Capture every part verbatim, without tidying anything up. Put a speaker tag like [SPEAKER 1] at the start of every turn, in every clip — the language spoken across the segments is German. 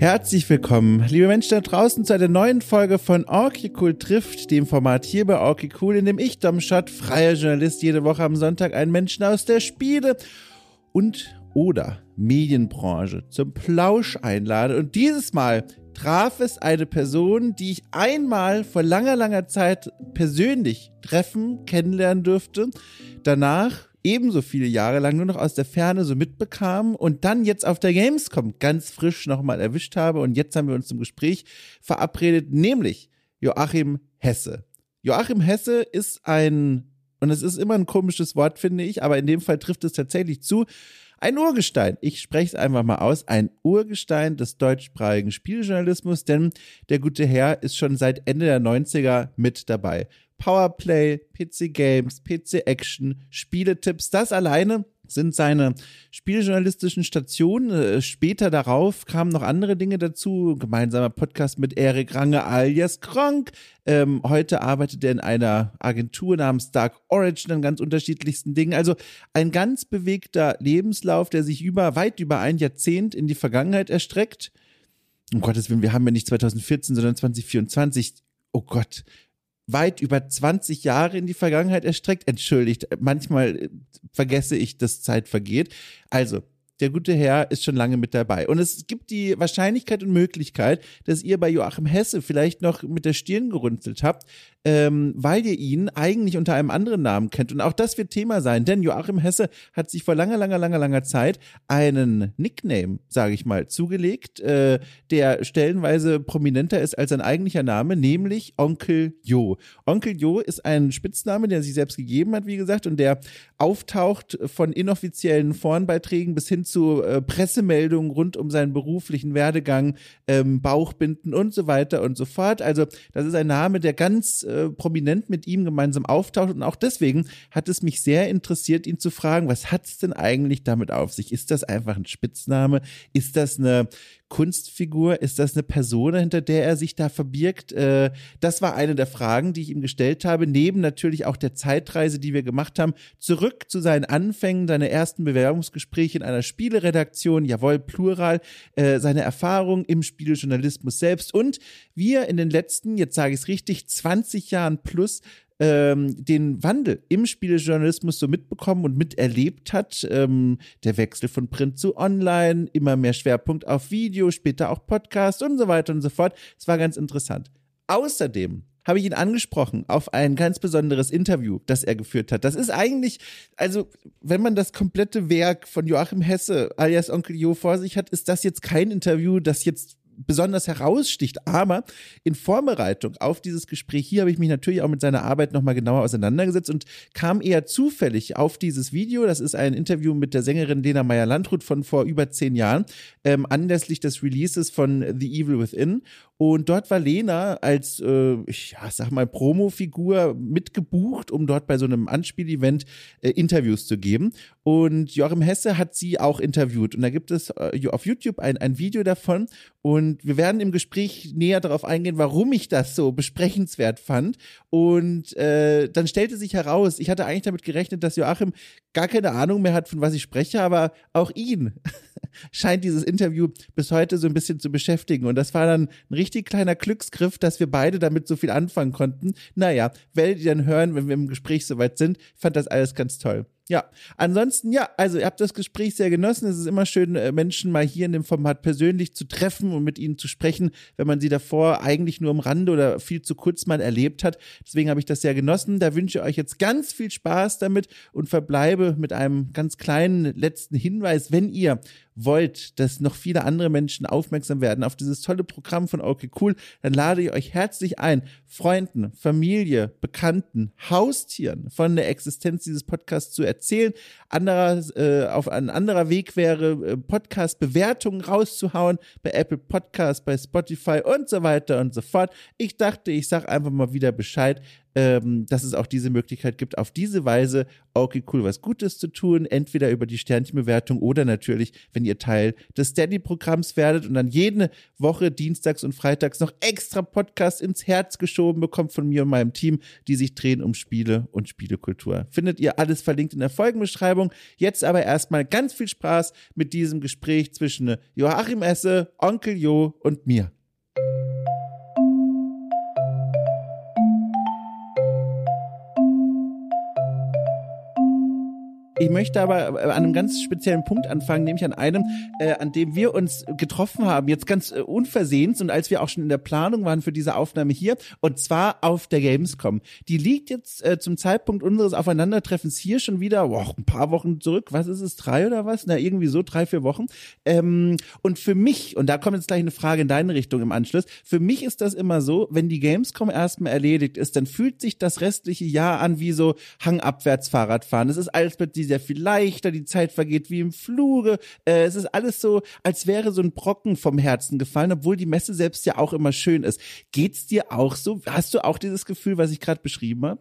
[SPEAKER 1] Herzlich willkommen, liebe Menschen da draußen, zu einer neuen Folge von Orky-Cool trifft, dem Format hier bei Orky-Cool, in dem ich, Dom Schott, freier Journalist, jede Woche am Sonntag einen Menschen aus der Spiele- und oder Medienbranche zum Plausch einlade. Und dieses Mal traf es eine Person, die ich einmal vor langer, langer Zeit persönlich treffen, kennenlernen durfte, danach ebenso viele Jahre lang nur noch aus der Ferne so mitbekam und dann jetzt auf der Gamescom ganz frisch nochmal erwischt habe. Und jetzt haben wir uns zum Gespräch verabredet, nämlich Joachim Hesse. Joachim Hesse ist ein, und es ist immer ein komisches Wort, finde ich, aber in dem Fall trifft es tatsächlich zu, ein Urgestein. Ich spreche es einfach mal aus. Ein Urgestein des deutschsprachigen Spieljournalismus, denn der gute Herr ist schon seit Ende der neunziger mit dabei. Powerplay, P C Games, P C Action, Spieletipps, das alleine sind seine spieljournalistischen Stationen. Später darauf kamen noch andere Dinge dazu. Gemeinsamer Podcast mit Erik Range alias Kronk. Ähm, heute arbeitet er in einer Agentur namens Dark Origin an ganz unterschiedlichsten Dingen. Also ein ganz bewegter Lebenslauf, der sich über weit über ein Jahrzehnt in die Vergangenheit erstreckt. Um Gottes Willen, wir haben ja nicht zwanzig vierzehn, sondern zwanzig vierundzwanzig. Oh Gott. Weit über zwanzig Jahre in die Vergangenheit erstreckt. Entschuldigt, manchmal vergesse ich, dass Zeit vergeht. Also, der gute Herr ist schon lange mit dabei. Und es gibt die Wahrscheinlichkeit und Möglichkeit, dass ihr bei Joachim Hesse vielleicht noch mit der Stirn gerunzelt habt, ähm, weil ihr ihn eigentlich unter einem anderen Namen kennt. Und auch das wird Thema sein, denn Joachim Hesse hat sich vor langer, langer, langer, langer Zeit einen Nickname, sage ich mal, zugelegt, äh, der stellenweise prominenter ist als sein eigentlicher Name, nämlich Onkel Jo. Onkel Jo ist ein Spitzname, der er sich selbst gegeben hat, wie gesagt, und der auftaucht von inoffiziellen Forenbeiträgen bis hin zu äh, Pressemeldungen rund um seinen beruflichen Werdegang, ähm, Bauchbinden und so weiter und so fort. Also das ist ein Name, der ganz äh, prominent mit ihm gemeinsam auftaucht, und auch deswegen hat es mich sehr interessiert, ihn zu fragen, was hat es denn eigentlich damit auf sich? Ist das einfach ein Spitzname? Ist das eine Kunstfigur? Ist das eine Persona, hinter der er sich da verbirgt? Äh, das war eine der Fragen, die ich ihm gestellt habe, neben natürlich auch der Zeitreise, die wir gemacht haben, zurück zu seinen Anfängen, seine ersten Bewerbungsgespräche in einer Spieleredaktion, jawohl, Plural, äh, seine Erfahrung im Spielejournalismus selbst und wie er in den letzten, jetzt sage ich es richtig, zwanzig Jahren plus Ähm, den Wandel im Spielejournalismus so mitbekommen und miterlebt hat. Ähm, der Wechsel von Print zu Online, immer mehr Schwerpunkt auf Video, später auch Podcast und so weiter und so fort. Es war ganz interessant. Außerdem habe ich ihn angesprochen auf ein ganz besonderes Interview, das er geführt hat. Das ist eigentlich, also wenn man das komplette Werk von Joachim Hesse alias Onkel Jo vor sich hat, ist das jetzt kein Interview, das jetzt besonders heraussticht, aber in Vorbereitung auf dieses Gespräch hier habe ich mich natürlich auch mit seiner Arbeit nochmal genauer auseinandergesetzt und kam eher zufällig auf dieses Video. Das ist ein Interview mit der Sängerin Lena Meyer-Landrut von vor über zehn Jahren, ähm, anlässlich des Releases von The Evil Within. Und dort war Lena als, äh, ich ja, sag mal, Promo-Figur mitgebucht, um dort bei so einem Anspielevent äh, Interviews zu geben. Und Joachim Hesse hat sie auch interviewt. Und da gibt es äh, auf YouTube ein, ein Video davon. Und wir werden im Gespräch näher darauf eingehen, warum ich das so besprechenswert fand. Und äh, dann stellte sich heraus, ich hatte eigentlich damit gerechnet, dass Joachim gar keine Ahnung mehr hat, von was ich spreche, aber auch ihn scheint dieses Interview bis heute so ein bisschen zu beschäftigen. Und das war dann ein richtig kleiner Glücksgriff, dass wir beide damit so viel anfangen konnten. Naja, werdet ihr dann hören, wenn wir im Gespräch soweit sind. Ich fand das alles ganz toll. Ja, ansonsten, ja, also ihr habt das Gespräch sehr genossen. Es ist immer schön, Menschen mal hier in dem Format persönlich zu treffen und mit ihnen zu sprechen, wenn man sie davor eigentlich nur am Rande oder viel zu kurz mal erlebt hat. Deswegen habe ich das sehr genossen. Da wünsche ich euch jetzt ganz viel Spaß damit und verbleibe mit einem ganz kleinen letzten Hinweis, wenn ihr wollt, dass noch viele andere Menschen aufmerksam werden auf dieses tolle Programm von Orky-Cool, dann lade ich euch herzlich ein, Freunden, Familie, Bekannten, Haustieren von der Existenz dieses Podcasts zu erzählen. Anderer, äh, auf ein anderer Weg wäre, äh, Podcast-Bewertungen rauszuhauen bei Apple Podcasts, bei Spotify und so weiter und so fort. Ich dachte, ich sag einfach mal wieder Bescheid. ähm, dass es auch diese Möglichkeit gibt, auf diese Weise okay cool was Gutes zu tun, entweder über die Sternchenbewertung oder natürlich, wenn ihr Teil des Steady-Programms werdet und dann jede Woche dienstags und freitags noch extra Podcasts ins Herz geschoben bekommt von mir und meinem Team, die sich drehen um Spiele und Spielekultur. Findet ihr alles verlinkt in der Folgenbeschreibung. Jetzt aber erstmal ganz viel Spaß mit diesem Gespräch zwischen Joachim Esse, Onkel Jo und mir. Ich möchte aber an einem ganz speziellen Punkt anfangen, nämlich an einem, äh, an dem wir uns getroffen haben, jetzt ganz äh, unversehens und als wir auch schon in der Planung waren für diese Aufnahme hier, und zwar auf der Gamescom. Die liegt jetzt äh, zum Zeitpunkt unseres Aufeinandertreffens hier schon wieder, boah, ein paar Wochen zurück, was ist es, drei oder was? Na, irgendwie so, drei, vier Wochen. Ähm, und für mich, und da kommt jetzt gleich eine Frage in deine Richtung im Anschluss, für mich ist das immer so, wenn die Gamescom erstmal erledigt ist, dann fühlt sich das restliche Jahr an wie so hangabwärts Fahrradfahren. Es ist alles mit sehr viel leichter, die Zeit vergeht wie im Fluge. Äh, es ist alles so, als wäre so ein Brocken vom Herzen gefallen, obwohl die Messe selbst ja auch immer schön ist. Geht's dir auch so? Hast du auch dieses Gefühl, was ich gerade beschrieben habe?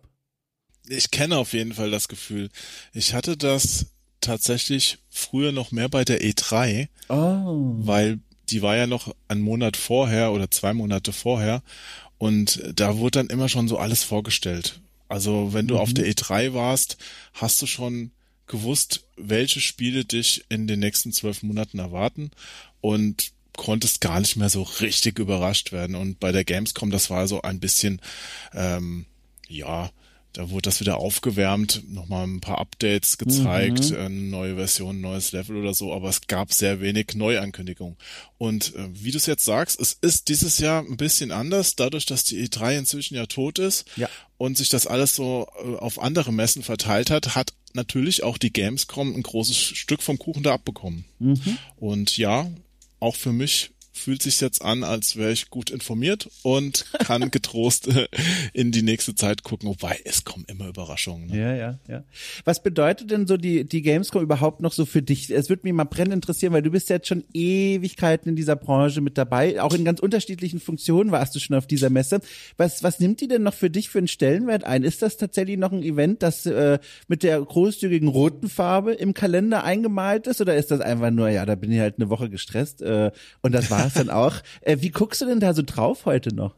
[SPEAKER 2] Ich kenne auf jeden Fall das Gefühl. Ich hatte das tatsächlich früher noch mehr bei der E drei, oh. weil die war ja noch einen Monat vorher oder zwei Monate vorher und da wurde dann immer schon so alles vorgestellt. Also wenn du mhm. auf der E drei warst, hast du schon gewusst, welche Spiele dich in den nächsten zwölf Monaten erwarten und konntest gar nicht mehr so richtig überrascht werden. Und bei der Gamescom, das war so ein bisschen, ähm, ja, da wurde das wieder aufgewärmt, nochmal ein paar Updates gezeigt, mhm. eine neue Version, ein neues Level oder so, aber es gab sehr wenig Neuankündigungen. Und äh, wie du es jetzt sagst, es ist dieses Jahr ein bisschen anders, dadurch, dass die E drei inzwischen ja tot ist ja. und sich das alles so äh, auf andere Messen verteilt hat, hat natürlich auch die Gamescom ein großes Stück vom Kuchen da abbekommen. Mhm. Und ja, auch für mich fühlt sich jetzt an, als wäre ich gut informiert und kann getrost in die nächste Zeit gucken, wobei es kommen immer Überraschungen. Ne?
[SPEAKER 1] Ja, ja, ja. Was bedeutet denn so die die Gamescom überhaupt noch so für dich? Es würde mich mal brennend interessieren, weil du bist jetzt schon Ewigkeiten in dieser Branche mit dabei, auch in ganz unterschiedlichen Funktionen warst du schon auf dieser Messe. Was was nimmt die denn noch für dich für einen Stellenwert ein? Ist das tatsächlich noch ein Event, das äh, mit der großzügigen roten Farbe im Kalender eingemalt ist, oder ist das einfach nur, ja, da bin ich halt eine Woche gestresst äh, und das war's dann auch? Äh, wie guckst du denn da so drauf heute noch?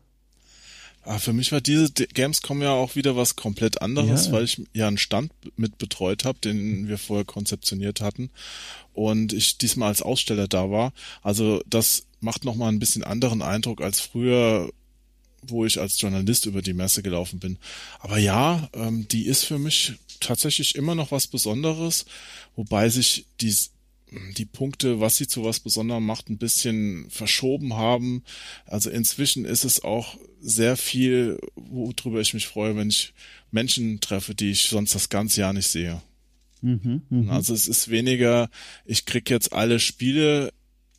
[SPEAKER 2] Ah, für mich war diese Gamescom ja auch wieder was komplett anderes, ja. weil ich ja einen Stand mit betreut habe, den wir vorher konzeptioniert hatten und ich diesmal als Aussteller da war. Also das macht nochmal ein bisschen anderen Eindruck als früher, wo ich als Journalist über die Messe gelaufen bin. Aber ja, ähm, die ist für mich tatsächlich immer noch was Besonderes, wobei sich die die Punkte, was sie zu was Besonderem macht, ein bisschen verschoben haben. Also inzwischen ist es auch sehr viel, worüber ich mich freue, wenn ich Menschen treffe, die ich sonst das ganze Jahr nicht sehe. Mhm, mh. Also es ist weniger, ich krieg jetzt alle Spiele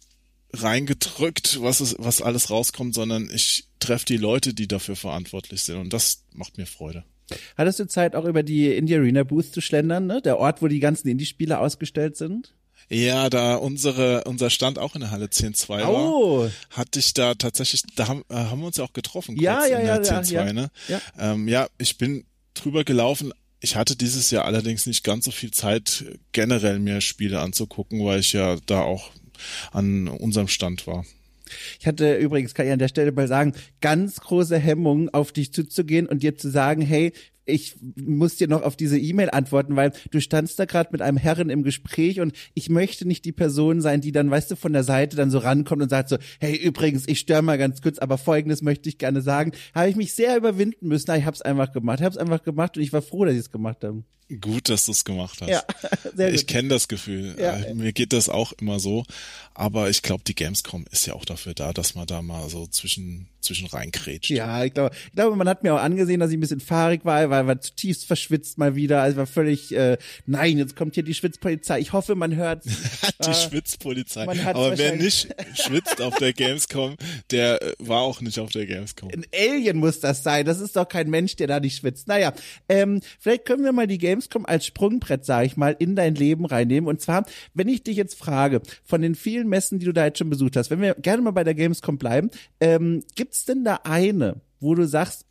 [SPEAKER 2] reingedrückt, was es, was alles rauskommt, sondern ich treffe die Leute, die dafür verantwortlich sind, und das macht mir Freude.
[SPEAKER 1] Hattest du Zeit, auch über die Indie Arena Booth zu schlendern, ne? Der Ort, wo die ganzen Indie-Spiele ausgestellt sind?
[SPEAKER 2] Ja, da unsere unser Stand auch in der Halle zehn zwei oh. war, hatte ich da tatsächlich, da haben, äh, haben wir uns ja auch getroffen, kurz
[SPEAKER 1] ja, ja,
[SPEAKER 2] in der
[SPEAKER 1] ja,
[SPEAKER 2] zehn zwei,
[SPEAKER 1] ja,
[SPEAKER 2] ne?
[SPEAKER 1] Ja.
[SPEAKER 2] Ähm, ja, ich bin drüber gelaufen. Ich hatte dieses Jahr allerdings nicht ganz so viel Zeit, generell mir Spiele anzugucken, weil ich ja da auch an unserem Stand war.
[SPEAKER 1] Ich hatte übrigens, kann ich an der Stelle mal sagen, ganz große Hemmungen, auf dich zuzugehen und dir zu sagen, hey, ich muss dir noch auf diese E-Mail antworten, weil du standst da gerade mit einem Herren im Gespräch und ich möchte nicht die Person sein, die dann, weißt du, von der Seite dann so rankommt und sagt so, hey, übrigens, ich störe mal ganz kurz, aber Folgendes möchte ich gerne sagen. Habe ich mich sehr überwinden müssen, aber ich habe es einfach gemacht. Ich habe es einfach gemacht und ich war froh, dass ich es gemacht habe.
[SPEAKER 2] Gut, dass du es gemacht hast.
[SPEAKER 1] Ja, sehr gut.
[SPEAKER 2] Ich kenne das Gefühl. Ja. Mir geht das auch immer so. Aber ich glaube, die Gamescom ist ja auch dafür da, dass man da mal so zwischen zwischen reinkrätscht.
[SPEAKER 1] Ja, ich glaube, ich glaube, man hat mir auch angesehen, dass ich ein bisschen fahrig war, weil war zutiefst verschwitzt mal wieder. Also war völlig, äh, nein, jetzt kommt hier die Schwitzpolizei. Ich hoffe, man hört
[SPEAKER 2] die äh, Schwitzpolizei. Aber wer nicht schwitzt auf der Gamescom, der äh, war auch nicht auf der Gamescom.
[SPEAKER 1] Ein Alien muss das sein. Das ist doch kein Mensch, der da nicht schwitzt. Naja, ähm, vielleicht können wir mal die Gamescom als Sprungbrett, sag ich mal, in dein Leben reinnehmen. Und zwar, wenn ich dich jetzt frage, von den vielen Messen, die du da jetzt schon besucht hast, wenn wir gerne mal bei der Gamescom bleiben, ähm, gibt's denn da eine, wo du sagst, boah,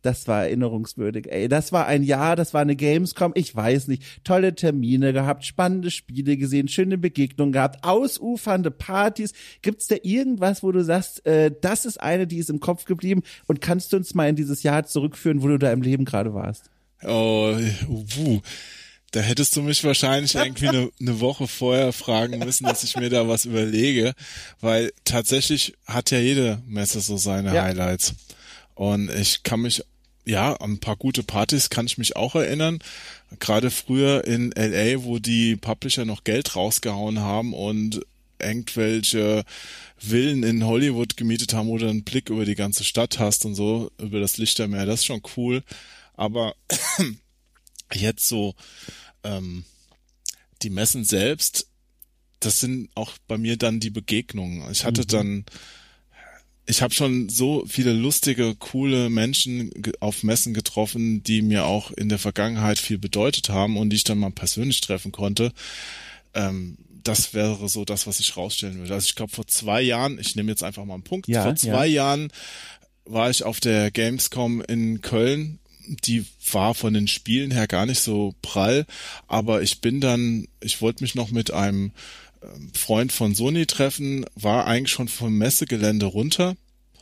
[SPEAKER 1] Das war erinnerungswürdig, ey. Das war ein Jahr, das war eine Gamescom, ich weiß nicht. Tolle Termine gehabt, spannende Spiele gesehen, schöne Begegnungen gehabt, ausufernde Partys. Gibt's da irgendwas, wo du sagst, äh, das ist eine, die ist im Kopf geblieben und kannst du uns mal in dieses Jahr zurückführen, wo du da im Leben gerade warst?
[SPEAKER 2] Oh, wuh. Da hättest du mich wahrscheinlich irgendwie eine, eine Woche vorher fragen müssen, dass ich mir da was überlege, weil tatsächlich hat ja jede Messe so seine ja. Highlights. Und ich kann mich, ja, an ein paar gute Partys kann ich mich auch erinnern. Gerade früher in L A, wo die Publisher noch Geld rausgehauen haben und irgendwelche Villen in Hollywood gemietet haben, wo du einen Blick über die ganze Stadt hast und so, über das Lichtermeer. Das ist schon cool. Aber jetzt so ähm, die Messen selbst, das sind auch bei mir dann die Begegnungen. Ich hatte mhm. dann Ich habe schon so viele lustige, coole Menschen auf Messen getroffen, die mir auch in der Vergangenheit viel bedeutet haben und die ich dann mal persönlich treffen konnte. Ähm, das wäre so das, was ich rausstellen würde. Also ich glaube, vor zwei Jahren, ich nehme jetzt einfach mal einen Punkt, ja, vor zwei ja. Jahren war ich auf der Gamescom in Köln. Die war von den Spielen her gar nicht so prall, aber ich bin dann, ich wollte mich noch mit einem Freund von Sony treffen, war eigentlich schon vom Messegelände runter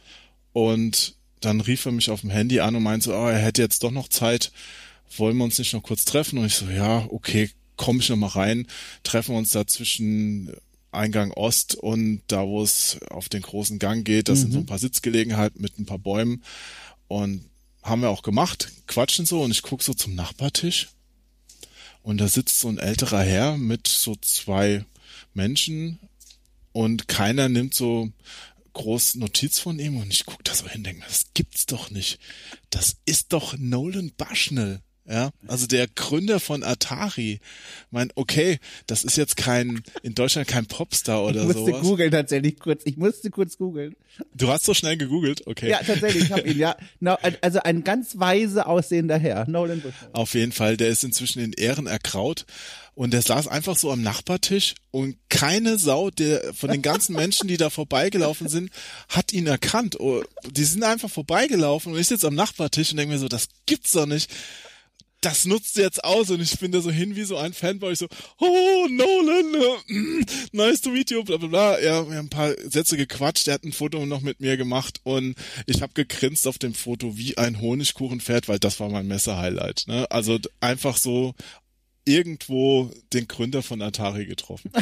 [SPEAKER 2] und dann rief er mich auf dem Handy an und meinte so, oh, er hätte jetzt doch noch Zeit, wollen wir uns nicht noch kurz treffen? Und ich so, ja, okay, komm ich noch mal rein, treffen wir uns da zwischen Eingang Ost und da, wo es auf den großen Gang geht, das mhm. sind so ein paar Sitzgelegenheiten mit ein paar Bäumen und haben wir auch gemacht, quatschen so und ich gucke so zum Nachbartisch und da sitzt so ein älterer Herr mit so zwei Menschen und keiner nimmt so groß Notiz von ihm und ich gucke da so hin und denke, das gibt's doch nicht. Das ist doch Nolan Bushnell. Ja, also der Gründer von Atari. Ich meine, okay, das ist jetzt kein, in Deutschland kein Popstar oder sowas. Ich musste
[SPEAKER 1] sowas. googeln tatsächlich kurz. Ich musste kurz googeln.
[SPEAKER 2] Du hast so schnell gegoogelt? Okay.
[SPEAKER 1] Ja, tatsächlich, ich habe ihn, ja. No, also ein ganz weise aussehender Herr, Nolan Bushnell.
[SPEAKER 2] Auf jeden Fall, der ist inzwischen in Ehren ergraut. Und der saß einfach so am Nachbartisch und keine Sau, der von den ganzen Menschen, die da vorbeigelaufen sind, hat ihn erkannt. Oh, die sind einfach vorbeigelaufen und ich sitze am Nachbartisch und denke mir so, das gibt's doch nicht. Das nutzt du jetzt aus und ich bin da so hin wie so ein Fanboy, ich so, oh, Nolan, uh, nice to meet you, bla bla bla. Ja, wir haben ein paar Sätze gequatscht, er hat ein Foto noch mit mir gemacht und ich habe gegrinst auf dem Foto wie ein Honigkuchenpferd, weil das war mein Messe-Highlight. Ne? Also einfach so irgendwo den Gründer von Atari getroffen.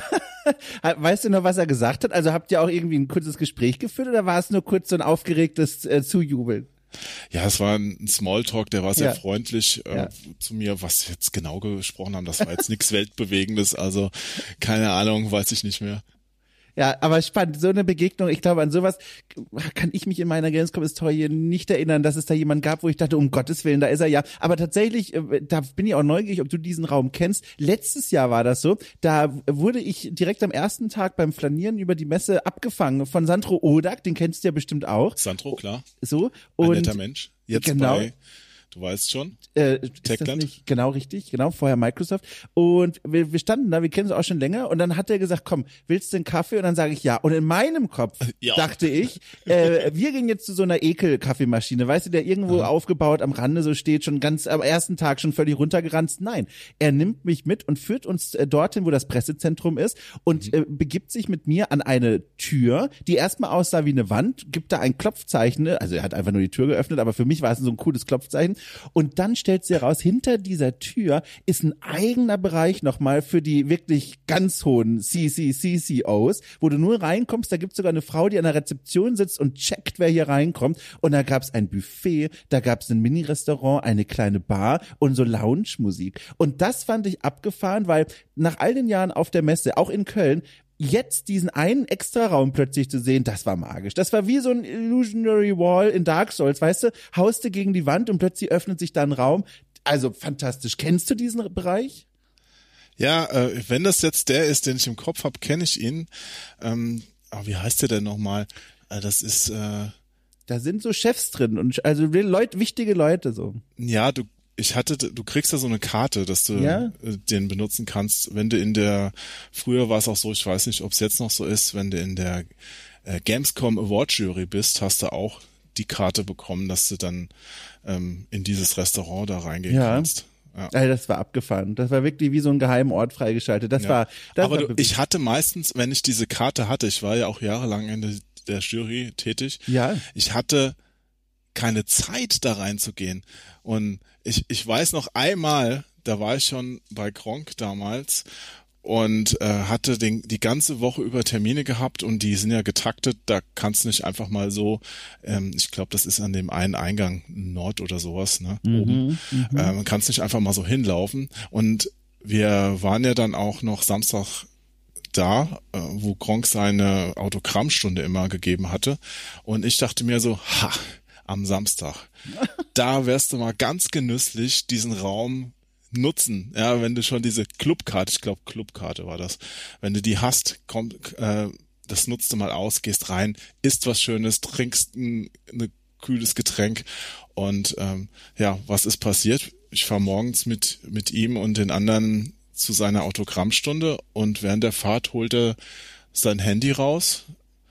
[SPEAKER 1] Weißt du noch, was er gesagt hat? Also habt ihr auch irgendwie ein kurzes Gespräch geführt oder war es nur kurz so ein aufgeregtes äh, Zujubeln?
[SPEAKER 2] Ja, es war ein Smalltalk, der war sehr
[SPEAKER 1] ja.
[SPEAKER 2] freundlich äh,
[SPEAKER 1] ja.
[SPEAKER 2] zu mir, was wir jetzt genau gesprochen haben, das war jetzt nichts Weltbewegendes, also keine Ahnung, weiß ich nicht mehr.
[SPEAKER 1] Ja, aber spannend, so eine Begegnung, ich glaube, an sowas kann ich mich in meiner Gamescom-Historie nicht erinnern, dass es da jemanden gab, wo ich dachte, um Gottes Willen, da ist er ja. Aber tatsächlich, da bin ich auch neugierig, ob du diesen Raum kennst. Letztes Jahr war das so, da wurde ich direkt am ersten Tag beim Flanieren über die Messe abgefangen von Sandro Odak, den kennst du ja bestimmt auch.
[SPEAKER 2] Sandro, klar.
[SPEAKER 1] So.
[SPEAKER 2] Und ein netter Mensch. Jetzt
[SPEAKER 1] genau.
[SPEAKER 2] bei, du weißt schon,
[SPEAKER 1] äh,
[SPEAKER 2] Techland.
[SPEAKER 1] Nicht, genau, richtig, genau, vorher Microsoft. Und wir, wir standen da, wir kennen uns auch schon länger und dann hat er gesagt, komm, willst du einen Kaffee? Und dann sage ich ja. Und in meinem Kopf ja. dachte ich, äh, wir gehen jetzt zu so einer Ekel-Kaffeemaschine, weißt du, der irgendwo Aha. aufgebaut am Rande so steht, schon ganz am ersten Tag schon völlig runtergeranzt. Nein, er nimmt mich mit und führt uns äh, dorthin, wo das Pressezentrum ist und mhm. äh, begibt sich mit mir an eine Tür, die erstmal aussah wie eine Wand, gibt da ein Klopfzeichen, also er hat einfach nur die Tür geöffnet, aber für mich war es so ein cooles Klopfzeichen. Und dann stellt sich heraus, hinter dieser Tür ist ein eigener Bereich nochmal für die wirklich ganz hohen C C C C Os, wo du nur reinkommst, da gibt es sogar eine Frau, die an der Rezeption sitzt und checkt, wer hier reinkommt. Und da gab es ein Buffet, da gab es ein Mini-Restaurant, eine kleine Bar und so Lounge-Musik. Und das fand ich abgefahren, weil nach all den Jahren auf der Messe, auch in Köln, jetzt diesen einen Extra-Raum plötzlich zu sehen, das war magisch. Das war wie so ein Illusionary Wall in Dark Souls, weißt du? Haust du gegen die Wand und plötzlich öffnet sich da ein Raum. Also fantastisch. Kennst du diesen Bereich?
[SPEAKER 2] Ja, äh, wenn das jetzt der ist, den ich im Kopf habe, kenne ich ihn. Ähm, aber wie heißt der denn nochmal? Äh, das ist... Äh,
[SPEAKER 1] da sind so Chefs drin und also Leute, wichtige Leute so.
[SPEAKER 2] Ja, du Ich hatte, du kriegst da so eine Karte, dass du
[SPEAKER 1] ja?
[SPEAKER 2] den benutzen kannst, wenn du in der, früher war es auch so, ich weiß nicht, ob es jetzt noch so ist, wenn du in der äh, Gamescom Award Jury bist, hast du auch die Karte bekommen, dass du dann ähm, in dieses Restaurant da reingehen
[SPEAKER 1] ja.
[SPEAKER 2] kannst. Ja.
[SPEAKER 1] Also das war abgefahren. Das war wirklich wie so ein geheimer Ort freigeschaltet. Das
[SPEAKER 2] ja.
[SPEAKER 1] war. Das
[SPEAKER 2] Aber
[SPEAKER 1] war
[SPEAKER 2] du, ich hatte meistens, wenn ich diese Karte hatte, ich war ja auch jahrelang in der, der Jury tätig.
[SPEAKER 1] Ja.
[SPEAKER 2] Ich hatte keine Zeit da reinzugehen. Und ich ich weiß noch einmal, da war ich schon bei Gronkh damals und äh, hatte den, die ganze Woche über Termine gehabt und die sind ja getaktet, da kannst du nicht einfach mal so, ähm, ich glaube, das ist an dem einen Eingang Nord oder sowas, ne,
[SPEAKER 1] mhm,
[SPEAKER 2] oben,
[SPEAKER 1] mhm.
[SPEAKER 2] ähm, kannst nicht einfach mal so hinlaufen und wir waren ja dann auch noch Samstag da, äh, wo Gronkh seine Autogrammstunde immer gegeben hatte und ich dachte mir so, ha, am Samstag, da wärst du mal ganz genüsslich diesen Raum nutzen, ja, wenn du schon diese Clubkarte, ich glaube Clubkarte war das, wenn du die hast, komm, äh, das nutzt du mal aus, gehst rein, isst was Schönes, trinkst ein, ein kühles Getränk und ähm, ja, was ist passiert? Ich fahre morgens mit mit ihm und den anderen zu seiner Autogrammstunde und während der Fahrt holt er sein Handy raus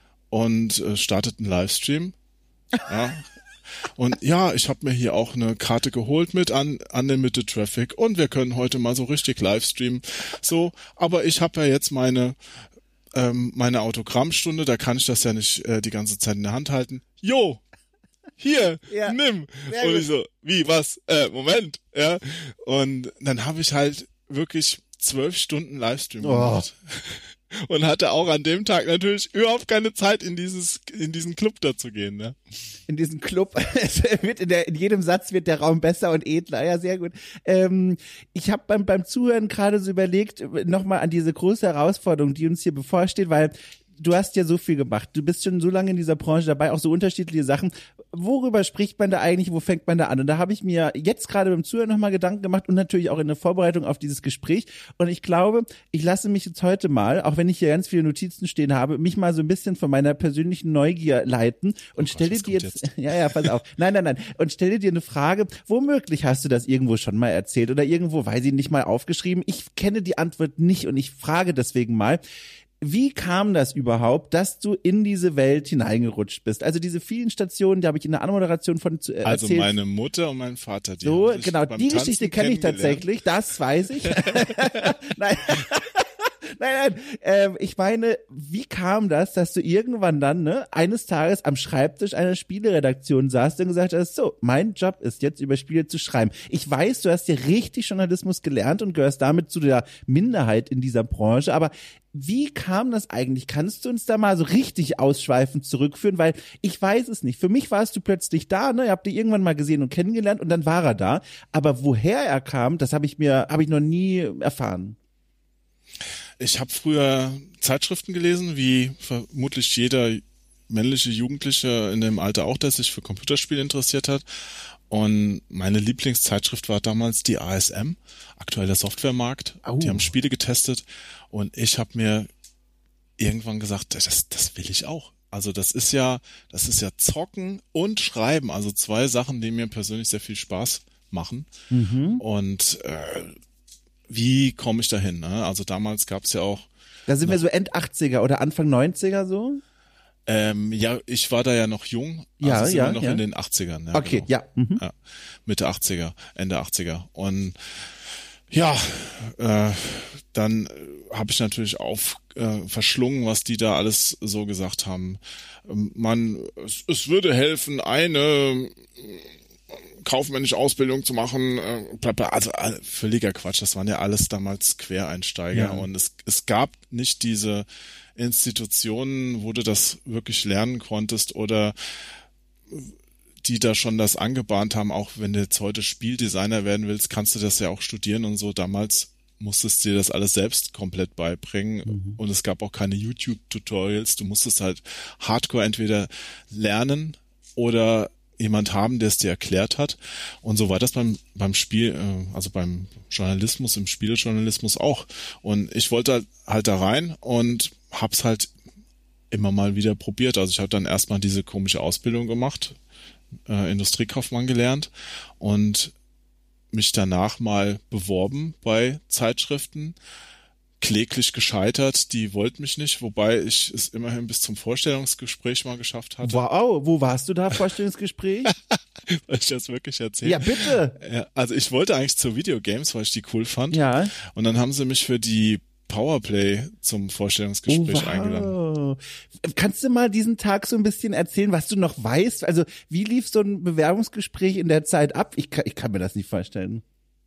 [SPEAKER 2] und äh, startet einen Livestream. Ja. Und ja, ich habe mir hier auch eine Karte geholt mit an Unlimited Traffic und wir können heute mal so richtig Livestreamen. So, aber ich habe ja jetzt meine ähm, meine Autogrammstunde, da kann ich das ja nicht äh, die ganze Zeit in der Hand halten. Jo, hier, ja, nimm. Und ich so, wie, was? Äh, Moment, ja. Und dann habe ich halt wirklich zwölf Stunden Livestream
[SPEAKER 1] oh.
[SPEAKER 2] gemacht. Und hatte auch an dem Tag natürlich überhaupt keine Zeit, in dieses, in diesen Club da zu gehen, ne?
[SPEAKER 1] In diesen Club, es wird in, der, in jedem Satz wird der Raum besser und edler, ja, sehr gut. Ähm, ich habe beim, beim Zuhören gerade so überlegt, nochmal an diese große Herausforderung, die uns hier bevorsteht, weil du hast ja so viel gemacht. Du bist schon so lange in dieser Branche dabei, auch so unterschiedliche Sachen. Worüber spricht man da eigentlich? Wo fängt man da an? Und da habe ich mir jetzt gerade beim Zuhören nochmal Gedanken gemacht und natürlich auch in der Vorbereitung auf dieses Gespräch. Und ich glaube, ich lasse mich jetzt heute mal, auch wenn ich hier ganz viele Notizen stehen habe, mich mal so ein bisschen von meiner persönlichen Neugier leiten und oh stelle Gott, dir jetzt, jetzt, ja, ja, pass auf. Nein, nein, nein. Und stelle dir eine Frage, womöglich hast du das irgendwo schon mal erzählt oder irgendwo, weiß ich nicht, mal aufgeschrieben. Ich kenne die Antwort nicht und ich frage deswegen mal, wie kam das überhaupt, dass du in diese Welt hineingerutscht bist? Also diese vielen Stationen, die habe ich in der Anmoderation von äh,
[SPEAKER 2] also
[SPEAKER 1] erzählt.
[SPEAKER 2] Also meine Mutter und mein Vater, die
[SPEAKER 1] so,
[SPEAKER 2] haben sich
[SPEAKER 1] genau,
[SPEAKER 2] beim
[SPEAKER 1] die
[SPEAKER 2] Tanzen
[SPEAKER 1] Geschichte kenne ich tatsächlich, das weiß ich. Nein. Nein, nein, ähm, ich meine, wie kam das, dass du irgendwann dann, ne, eines Tages am Schreibtisch einer Spieleredaktion saßt und gesagt hast, so, mein Job ist jetzt über Spiele zu schreiben. Ich weiß, du hast ja richtig Journalismus gelernt und gehörst damit zu der Minderheit in dieser Branche, aber wie kam das eigentlich? Kannst du uns da mal so richtig ausschweifend zurückführen? Weil ich weiß es nicht. Für mich warst du plötzlich da, ne? Ihr habt ihn irgendwann mal gesehen und kennengelernt und dann war er da. Aber woher er kam, das habe ich mir, habe ich noch nie erfahren.
[SPEAKER 2] Ich habe früher Zeitschriften gelesen, wie vermutlich jeder männliche Jugendliche in dem Alter auch, der sich für Computerspiele interessiert hat. Und meine Lieblingszeitschrift war damals die A S M, aktueller Softwaremarkt. Oh. Die haben Spiele getestet und ich habe mir irgendwann gesagt, das, das will ich auch. Also das ist ja, das ist ja Zocken und Schreiben, also zwei Sachen, die mir persönlich sehr viel Spaß machen. Mhm. Und äh, wie komme ich dahin? Ne? Also damals gab es ja auch.
[SPEAKER 1] Da sind noch, wir so End achtziger oder Anfang neunziger so?
[SPEAKER 2] Ähm, ja, ich war da ja noch jung. Also
[SPEAKER 1] ja,
[SPEAKER 2] sind
[SPEAKER 1] ja,
[SPEAKER 2] wir noch
[SPEAKER 1] ja.
[SPEAKER 2] in den achtzigern. Ja,
[SPEAKER 1] okay,
[SPEAKER 2] genau.
[SPEAKER 1] ja. Mhm.
[SPEAKER 2] ja. Mitte achtziger, Ende achtziger. Und ja, äh, dann habe ich natürlich auf äh, verschlungen, was die da alles so gesagt haben. Man, es, es würde helfen, eine kaufmännische Ausbildung zu machen, also völliger Quatsch, das waren ja alles damals Quereinsteiger ja. Und es, es gab nicht diese Institutionen, wo du das wirklich lernen konntest oder die da schon das angebahnt haben, auch wenn du jetzt heute Spieldesigner werden willst, kannst du das ja auch studieren und so. Damals musstest du dir das alles selbst komplett beibringen mhm. Und es gab auch keine YouTube-Tutorials, du musstest halt hardcore entweder lernen oder jemand haben, der es dir erklärt hat. Und so war das beim beim Spiel, also beim Journalismus, im Spielejournalismus auch. Und ich wollte halt da rein und hab's halt immer mal wieder probiert. Also ich habe dann erstmal diese komische Ausbildung gemacht, äh, Industriekaufmann gelernt und mich danach mal beworben bei Zeitschriften. kläglich gescheitert, die wollten mich nicht, wobei ich es immerhin bis zum Vorstellungsgespräch mal geschafft hatte.
[SPEAKER 1] Wow, wo warst du da, Vorstellungsgespräch?
[SPEAKER 2] Soll ich das wirklich erzählen?
[SPEAKER 1] Ja, bitte.
[SPEAKER 2] Ja, also ich wollte eigentlich zu Videogames, weil ich die cool fand.
[SPEAKER 1] Ja.
[SPEAKER 2] Und dann haben sie mich für die Powerplay zum Vorstellungsgespräch
[SPEAKER 1] oh, wow.
[SPEAKER 2] eingeladen.
[SPEAKER 1] Kannst du mal diesen Tag so ein bisschen erzählen, was du noch weißt? Also wie lief so ein Bewerbungsgespräch in der Zeit ab? Ich kann, ich kann mir das nicht vorstellen.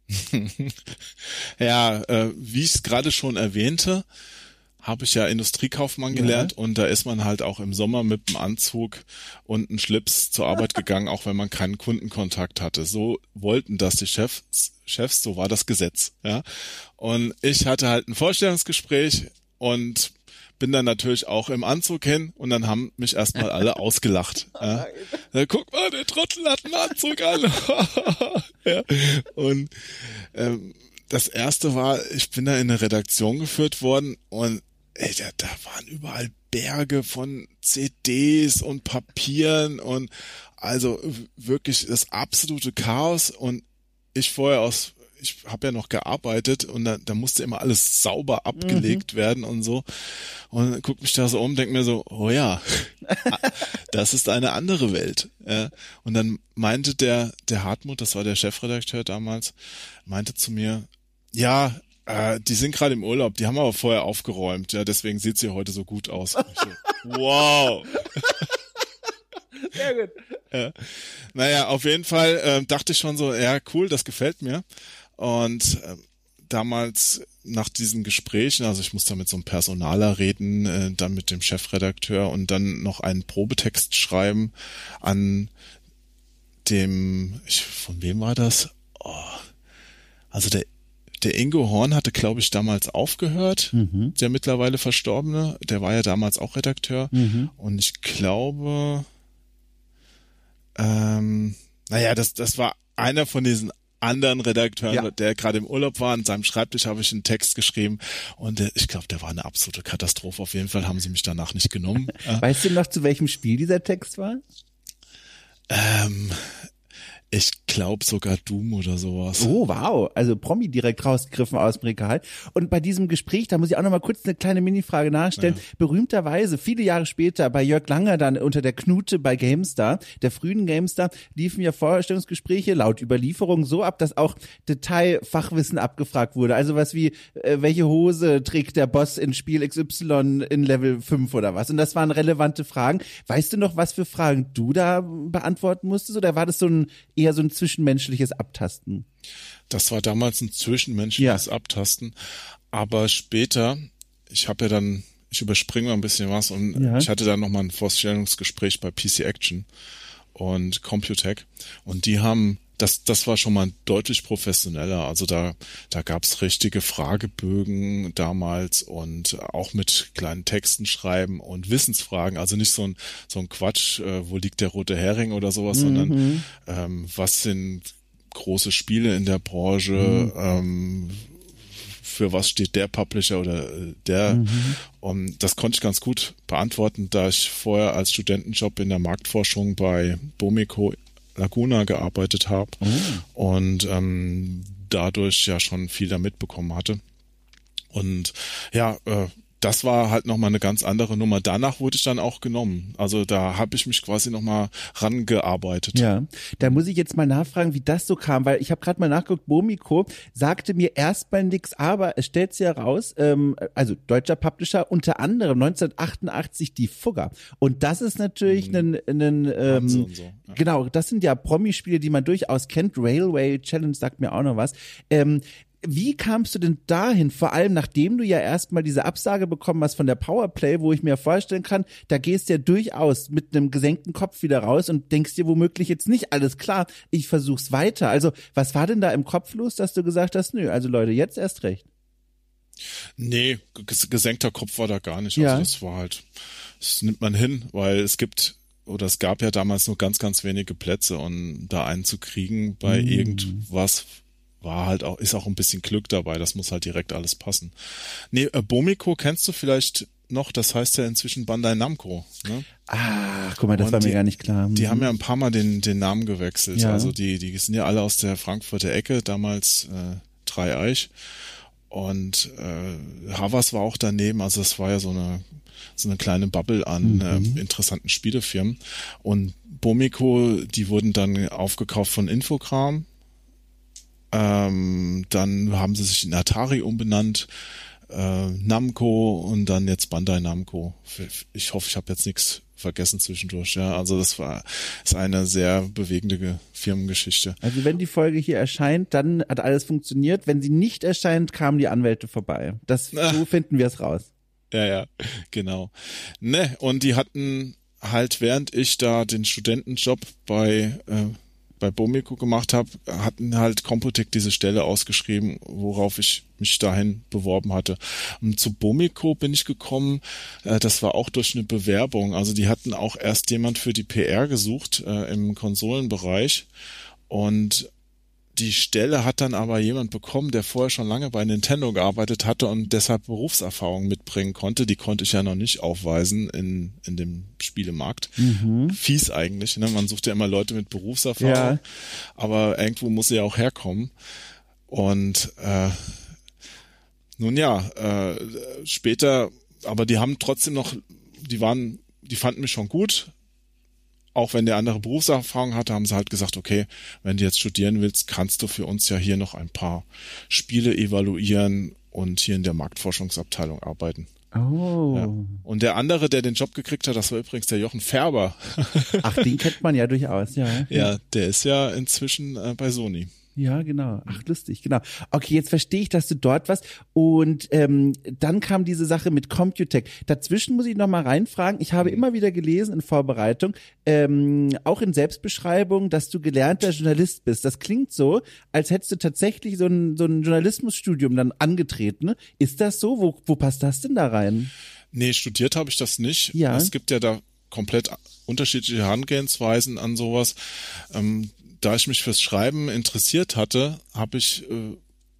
[SPEAKER 2] ja, äh, wie ich es gerade schon erwähnte, habe ich ja Industriekaufmann gelernt, ja. Und da ist man halt auch im Sommer mit einem Anzug und einem Schlips zur Arbeit gegangen, auch wenn man keinen Kundenkontakt hatte. So wollten das die Chefs, Chefs, so war das Gesetz. Ja. Und ich hatte halt ein Vorstellungsgespräch und bin dann natürlich auch im Anzug hin und dann haben mich erstmal alle ausgelacht. Ja. Da, guck mal, der Trottel hat einen Anzug an. ja. Und ähm, das erste war, ich bin da in eine Redaktion geführt worden und ey, da, da waren überall Berge von C Ds und Papieren und also wirklich das absolute Chaos und ich vorher aus ich habe ja noch gearbeitet und da, da musste immer alles sauber abgelegt mhm. werden und so. Und dann guck mich da so um, denk mir so, oh ja, das ist eine andere Welt. Ja. Und dann meinte der, der Hartmut, das war der Chefredakteur damals, meinte zu mir, ja, äh, die sind gerade im Urlaub, die haben aber vorher aufgeräumt, ja, deswegen sieht sie heute so gut aus. Und ich so, wow.
[SPEAKER 1] Sehr gut.
[SPEAKER 2] Ja. Naja, auf jeden Fall äh, dachte ich schon so, ja, cool, das gefällt mir. Und äh, damals nach diesen Gesprächen, also ich musste mit so einem Personaler reden, äh, dann mit dem Chefredakteur und dann noch einen Probetext schreiben an dem, ich, von wem war das? Oh, also der der Ingo Horn hatte, glaube ich, damals aufgehört, mhm. der mittlerweile Verstorbene, der war ja damals auch Redakteur mhm. und ich glaube, ähm, naja, das das war einer von diesen anderen Redakteuren, ja. der gerade im Urlaub war. An seinem Schreibtisch habe ich einen Text geschrieben und der, ich glaube, der war eine absolute Katastrophe. Auf jeden Fall haben sie mich danach nicht genommen.
[SPEAKER 1] Weißt du noch, zu welchem Spiel dieser Text war?
[SPEAKER 2] Ähm, ich glaube sogar Doom oder sowas.
[SPEAKER 1] Oh, wow. Also Promi direkt rausgegriffen aus dem Regal. Und bei diesem Gespräch, da muss ich auch noch mal kurz eine kleine Mini-Frage nachstellen. Ja. Berühmterweise, viele Jahre später, bei Jörg Langer dann unter der Knute bei GameStar, der frühen GameStar, liefen ja Vorstellungsgespräche laut Überlieferung so ab, dass auch Detailfachwissen abgefragt wurde. Also was wie, äh, welche Hose trägt der Boss in Spiel X Y in Level fünf oder was? Und das waren relevante Fragen. Weißt du noch, was für Fragen du da beantworten musstest? Oder war das so ein eher so ein zwischenmenschliches Abtasten?
[SPEAKER 2] Das war damals ein zwischenmenschliches ja. Abtasten, aber später, ich habe ja dann, ich überspringe mal ein bisschen was und ja. ich hatte dann nochmal ein Vorstellungsgespräch bei P C Action und Computec und die haben, das das war schon mal deutlich professioneller, also da da gab's richtige Fragebögen damals und auch mit kleinen Texten schreiben und Wissensfragen, also nicht so ein so ein Quatsch, äh, wo liegt der rote Hering oder sowas, mhm. sondern ähm, was sind große Spiele in der Branche, mhm. ähm, für was steht der Publisher oder der, mhm. und das konnte ich ganz gut beantworten, da ich vorher als Studentenjob in der Marktforschung bei Bomico Laguna gearbeitet habe oh. und ähm, dadurch ja schon viel da mitbekommen hatte. Und ja, äh, das war halt nochmal eine ganz andere Nummer. Danach wurde ich dann auch genommen. Also da habe ich mich quasi nochmal rangearbeitet.
[SPEAKER 1] Ja, da muss ich jetzt mal nachfragen, wie das so kam, weil ich habe gerade mal nachgeguckt, Bomico sagte mir erstmal nix, aber es stellt sich heraus, ähm, also deutscher Publisher, unter anderem neunzehnhundertachtundachtzig die Fugger. Und das ist natürlich ein, ein ähm, so, ja. genau, das sind ja Promispiele, die man durchaus kennt. Railway Challenge sagt mir auch noch was. Ähm, Wie kamst du denn dahin, vor allem nachdem du ja erstmal diese Absage bekommen hast von der Powerplay, wo ich mir vorstellen kann, da gehst du ja durchaus mit einem gesenkten Kopf wieder raus und denkst dir womöglich jetzt nicht, alles klar, ich versuch's weiter. Also was war denn da im Kopf los, dass du gesagt hast, nö, also Leute, jetzt erst recht?
[SPEAKER 2] Nee, gesenkter Kopf war da gar nicht.
[SPEAKER 1] Ja.
[SPEAKER 2] Also das war halt, das nimmt man hin, weil es gibt oder es gab ja damals nur ganz, ganz wenige Plätze und da einen zu kriegen bei mm. irgendwas war halt auch, ist auch ein bisschen Glück dabei, das muss halt direkt alles passen. Nee, äh, Bomico kennst du vielleicht noch, das heißt ja inzwischen Bandai Namco, ne?
[SPEAKER 1] Ah, guck mal, das
[SPEAKER 2] und
[SPEAKER 1] war mir
[SPEAKER 2] die,
[SPEAKER 1] gar nicht klar.
[SPEAKER 2] Die haben ja ein paar Mal den, den Namen gewechselt,
[SPEAKER 1] ja.
[SPEAKER 2] also die, die sind ja alle aus der Frankfurter Ecke, damals äh, Dreieich Und äh, Havas war auch daneben, also es war ja so eine so eine kleine Bubble an mhm. äh, interessanten Spielefirmen. Und Bomiko, die wurden dann aufgekauft von Infogrames. Ähm, dann haben sie sich in Atari umbenannt, äh, Namco und dann jetzt Bandai Namco. Ich hoffe, ich habe jetzt nichts vergessen zwischendurch. Ja, also das war ist eine sehr bewegende Firmengeschichte.
[SPEAKER 1] Also wenn die Folge hier erscheint, dann hat alles funktioniert. Wenn sie nicht erscheint, kamen die Anwälte vorbei. Das so finden wir es raus.
[SPEAKER 2] Ja, ja, genau. Ne, und die hatten halt, während ich da den Studentenjob bei äh, bei Bomiko gemacht habe, hatten halt Computec diese Stelle ausgeschrieben, worauf ich mich dahin beworben hatte. Und zu Bomiko bin ich gekommen, äh, das war auch durch eine Bewerbung. Also die hatten auch erst jemand für die P R gesucht äh, im Konsolenbereich und die Stelle hat dann aber jemand bekommen, der vorher schon lange bei Nintendo gearbeitet hatte und deshalb Berufserfahrung mitbringen konnte. Die konnte ich ja noch nicht aufweisen in in dem Spielemarkt. Mhm. Fies eigentlich, ne? Man sucht ja immer Leute mit Berufserfahrung, ja. Aber irgendwo muss sie ja auch herkommen. Und äh, nun ja, äh, später, aber die haben trotzdem noch, die waren, die fanden mich schon gut. Auch wenn der andere Berufserfahrung hatte, haben sie halt gesagt, okay, wenn du jetzt studieren willst, kannst du für uns ja hier noch ein paar Spiele evaluieren und hier in der Marktforschungsabteilung arbeiten.
[SPEAKER 1] Oh.
[SPEAKER 2] Ja. Und der andere, der den Job gekriegt hat, das war übrigens der Jochen Färber.
[SPEAKER 1] Ach, den kennt man ja durchaus, ja.
[SPEAKER 2] Ja, der ist ja inzwischen äh, bei Sony.
[SPEAKER 1] Ja, genau. Ach, lustig, genau. Okay, jetzt verstehe ich, dass du dort warst. Und ähm, dann kam diese Sache mit Computec. Dazwischen muss ich noch mal reinfragen. Ich habe immer wieder gelesen in Vorbereitung, ähm, auch in Selbstbeschreibung, dass du gelernter Journalist bist. Das klingt so, als hättest du tatsächlich so ein, so ein Journalismusstudium dann angetreten. Ist das so? Wo, wo passt das denn da rein?
[SPEAKER 2] Nee, studiert habe ich das nicht.
[SPEAKER 1] Ja.
[SPEAKER 2] Es gibt ja da komplett unterschiedliche Herangehensweisen an sowas. Ähm, Da ich mich fürs Schreiben interessiert hatte, habe ich äh,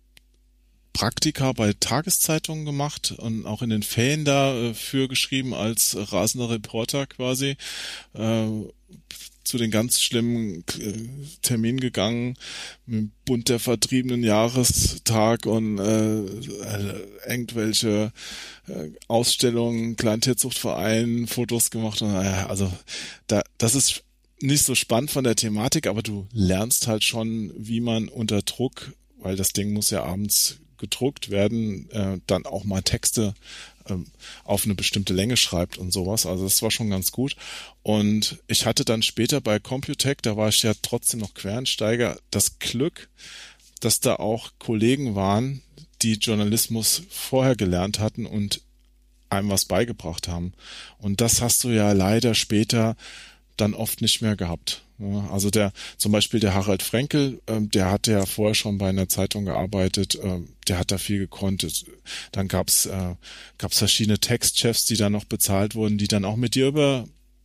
[SPEAKER 2] Praktika bei Tageszeitungen gemacht und auch in den Ferien dafür äh, geschrieben als rasender Reporter quasi. Äh, zu den ganz schlimmen äh, Terminen gegangen, mit Bund der Vertriebenen Jahrestag und äh, äh, irgendwelche äh, Ausstellungen, Kleintierzuchtverein, Fotos gemacht. Und, äh, also da, das ist nicht so spannend von der Thematik, aber du lernst halt schon, wie man unter Druck, weil das Ding muss ja abends gedruckt werden, äh, dann auch mal Texte äh, auf eine bestimmte Länge schreibt und sowas. Also das war schon ganz gut. Und ich hatte dann später bei Computec, da war ich ja trotzdem noch Quereinsteiger, das Glück, dass da auch Kollegen waren, die Journalismus vorher gelernt hatten und einem was beigebracht haben. Und das hast du ja leider später dann oft nicht mehr gehabt. Also der, zum Beispiel der Harald Frenkel, ähm, der hatte ja vorher schon bei einer Zeitung gearbeitet, ähm, der hat da viel gekonnt. Dann gab's äh, gab's verschiedene Textchefs, die dann noch bezahlt wurden, die dann auch mit dir über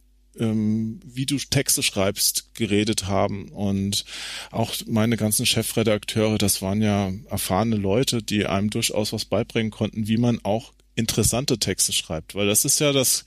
[SPEAKER 2] ähm, wie du Texte schreibst, geredet haben. Und auch meine ganzen Chefredakteure, das waren ja erfahrene Leute, die einem durchaus was beibringen konnten, wie man auch interessante Texte schreibt. Weil das ist ja das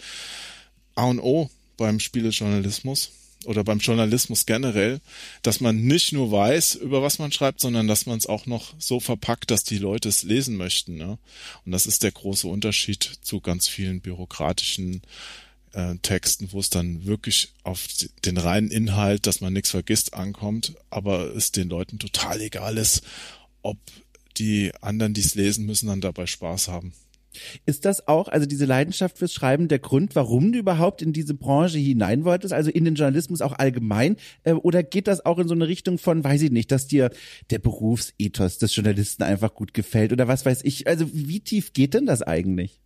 [SPEAKER 2] A und O beim Spielejournalismus oder beim Journalismus generell, dass man nicht nur weiß, über was man schreibt, sondern dass man es auch noch so verpackt, dass die Leute es lesen möchten. Ne? Und das ist der große Unterschied zu ganz vielen bürokratischen äh, Texten, wo es dann wirklich auf den reinen Inhalt, dass man nichts vergisst, ankommt, aber es den Leuten total egal ist, ob die anderen, die es lesen müssen, dann dabei Spaß haben.
[SPEAKER 1] Ist das auch, also diese Leidenschaft fürs Schreiben, der Grund, warum du überhaupt in diese Branche hinein wolltest, also in den Journalismus auch allgemein? Äh, oder geht das auch in so eine Richtung von, weiß ich nicht, dass dir der Berufsethos des Journalisten einfach gut gefällt oder was weiß ich? Also wie tief geht denn das eigentlich?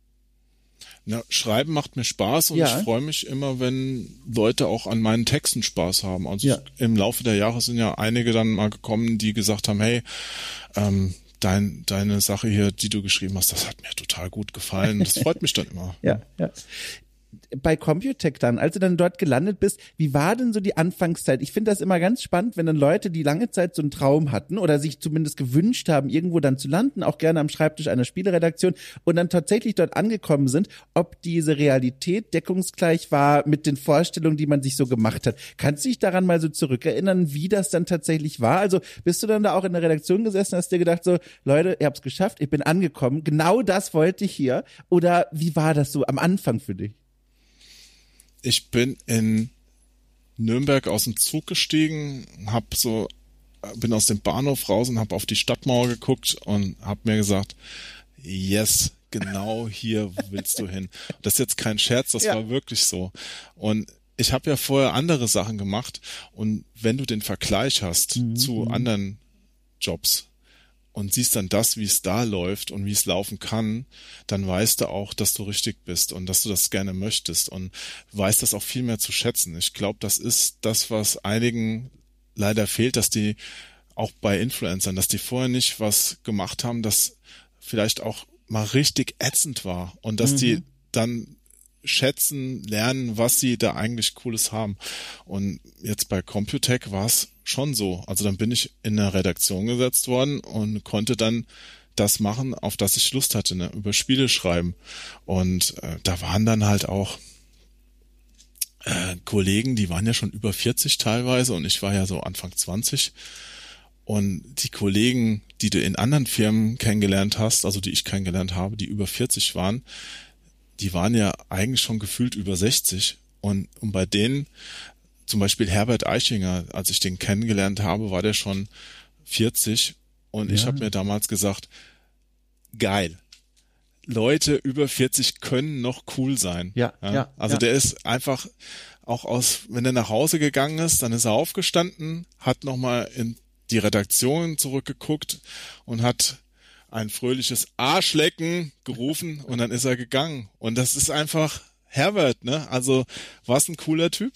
[SPEAKER 2] Na, Schreiben macht mir Spaß und
[SPEAKER 1] ja.
[SPEAKER 2] ich freue mich immer, wenn Leute auch an meinen Texten Spaß haben. Also
[SPEAKER 1] ja.
[SPEAKER 2] im Laufe der Jahre sind ja einige dann mal gekommen, die gesagt haben, hey, ähm, Dein, deine Sache hier, die du geschrieben hast, das hat mir total gut gefallen. Das freut mich dann immer.
[SPEAKER 1] Ja, ja. bei Computech dann, als du dann dort gelandet bist, wie war denn so die Anfangszeit? Ich finde das immer ganz spannend, wenn dann Leute, die lange Zeit so einen Traum hatten oder sich zumindest gewünscht haben, irgendwo dann zu landen, auch gerne am Schreibtisch einer Spieleredaktion und dann tatsächlich dort angekommen sind, ob diese Realität deckungsgleich war mit den Vorstellungen, die man sich so gemacht hat. Kannst du dich daran mal so zurückerinnern, wie das dann tatsächlich war? Also bist du dann da auch in der Redaktion gesessen, hast dir gedacht so, Leute, ihr habt's geschafft, ich bin angekommen, genau das wollte ich hier. Oder wie war das so am Anfang für dich?
[SPEAKER 2] Ich bin in Nürnberg aus dem Zug gestiegen, hab so, bin aus dem Bahnhof raus und habe auf die Stadtmauer geguckt und habe mir gesagt, yes, genau hier willst du hin. Das ist jetzt kein Scherz, das ja. war wirklich so. Und ich habe ja vorher andere Sachen gemacht und wenn du den Vergleich hast mhm. zu anderen Jobs und siehst dann das, wie es da läuft und wie es laufen kann, dann weißt du auch, dass du richtig bist und dass du das gerne möchtest und weißt das auch viel mehr zu schätzen. Ich glaube, das ist das, was einigen leider fehlt, dass die auch bei Influencern, dass die vorher nicht was gemacht haben, das vielleicht auch mal richtig ätzend war und dass mhm. die dann schätzen, lernen, was sie da eigentlich Cooles haben. Und jetzt bei Computech war es schon so. Also dann bin ich in eine Redaktion gesetzt worden und konnte dann das machen, auf das ich Lust hatte, ne? Über Spiele schreiben. Und äh, da waren dann halt auch äh, Kollegen, die waren ja schon über vierzig teilweise und ich war ja so Anfang zwanzig. Und die Kollegen, die du in anderen Firmen kennengelernt hast, also die ich kennengelernt habe, die über vierzig waren, die waren ja eigentlich schon gefühlt über sechzig. Und, und bei denen, zum Beispiel Herbert Eichinger, als ich den kennengelernt habe, war der schon vierzig. Und ja. ich habe mir damals gesagt, geil, Leute über vierzig können noch cool sein.
[SPEAKER 1] Ja, ja, ja
[SPEAKER 2] Also
[SPEAKER 1] ja.
[SPEAKER 2] der ist einfach auch aus, wenn er nach Hause gegangen ist, dann ist er aufgestanden, hat nochmal in die Redaktion zurückgeguckt und hat ein fröhliches Arschlecken gerufen und dann ist er gegangen. Und das ist einfach Herbert, ne? Also, was ein cooler Typ.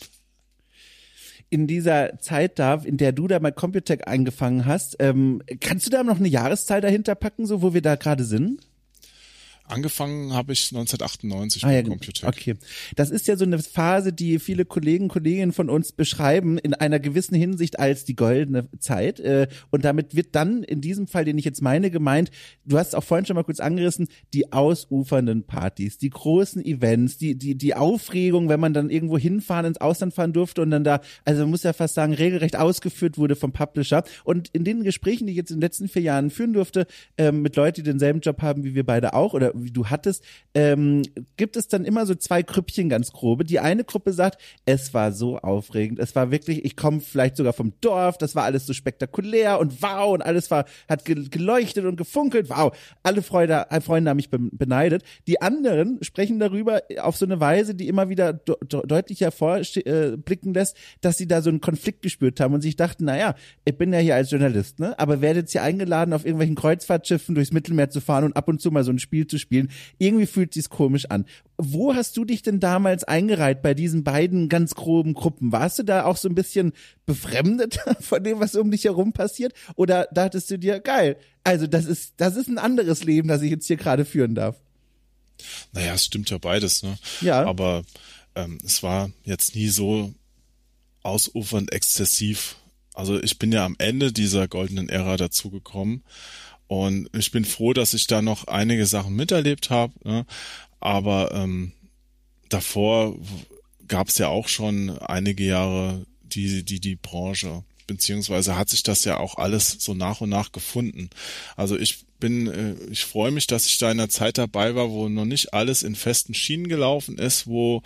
[SPEAKER 1] In dieser Zeit da, in der du da mal Computech eingefangen hast, ähm, kannst du da noch eine Jahreszahl dahinter packen, so wo wir da gerade sind?
[SPEAKER 2] Angefangen habe ich neunzehnhundertachtundneunzig
[SPEAKER 1] ah,
[SPEAKER 2] bei
[SPEAKER 1] ja,
[SPEAKER 2] Computech.
[SPEAKER 1] Okay, das ist ja so eine Phase, die viele Kollegen, Kolleginnen von uns beschreiben in einer gewissen Hinsicht als die goldene Zeit. Und damit wird dann in diesem Fall, den ich jetzt meine, gemeint, du hast auch vorhin schon mal kurz angerissen, die ausufernden Partys, die großen Events, die die die Aufregung, wenn man dann irgendwo hinfahren, ins Ausland fahren durfte und dann da, also man muss ja fast sagen, regelrecht ausgeführt wurde vom Publisher. Und in den Gesprächen, die ich jetzt in den letzten vier Jahren führen durfte, ähm, mit Leuten, die denselben Job haben wie wir beide auch, oder wie du hattest, ähm, gibt es dann immer so zwei Grüppchen ganz grobe. Die eine Gruppe sagt, es war so aufregend, es war wirklich, ich komme vielleicht sogar vom Dorf, das war alles so spektakulär und wow und alles war, hat geleuchtet und gefunkelt, wow, alle Freude, Freunde haben mich beneidet. Die anderen sprechen darüber auf so eine Weise, die immer wieder de- de- deutlich hervorblicken lässt, dass sie da so einen Konflikt gespürt haben und sich dachten, naja, ich bin ja hier als Journalist, ne, aber werde jetzt hier eingeladen, auf irgendwelchen Kreuzfahrtschiffen durchs Mittelmeer zu fahren und ab und zu mal so ein Spiel zu spielen. Irgendwie fühlt sich's komisch an. Wo hast du dich denn damals eingereiht bei diesen beiden ganz groben Gruppen? Warst du da auch so ein bisschen befremdet von dem, was um dich herum passiert? Oder dachtest du dir, geil, also das ist, das ist ein anderes Leben, das ich jetzt hier gerade führen darf?
[SPEAKER 2] Naja, es stimmt ja beides, ne?
[SPEAKER 1] Ja.
[SPEAKER 2] Aber ähm, es war jetzt nie so ausufernd exzessiv. Also ich bin ja am Ende dieser goldenen Ära dazugekommen. Und ich bin froh, dass ich da noch einige Sachen miterlebt habe, ne? Aber ähm, davor gab es ja auch schon einige Jahre die die die Branche, beziehungsweise hat sich das ja auch alles so nach und nach gefunden. Also ich bin, äh, ich freue mich, dass ich da in einer Zeit dabei war, wo noch nicht alles in festen Schienen gelaufen ist, wo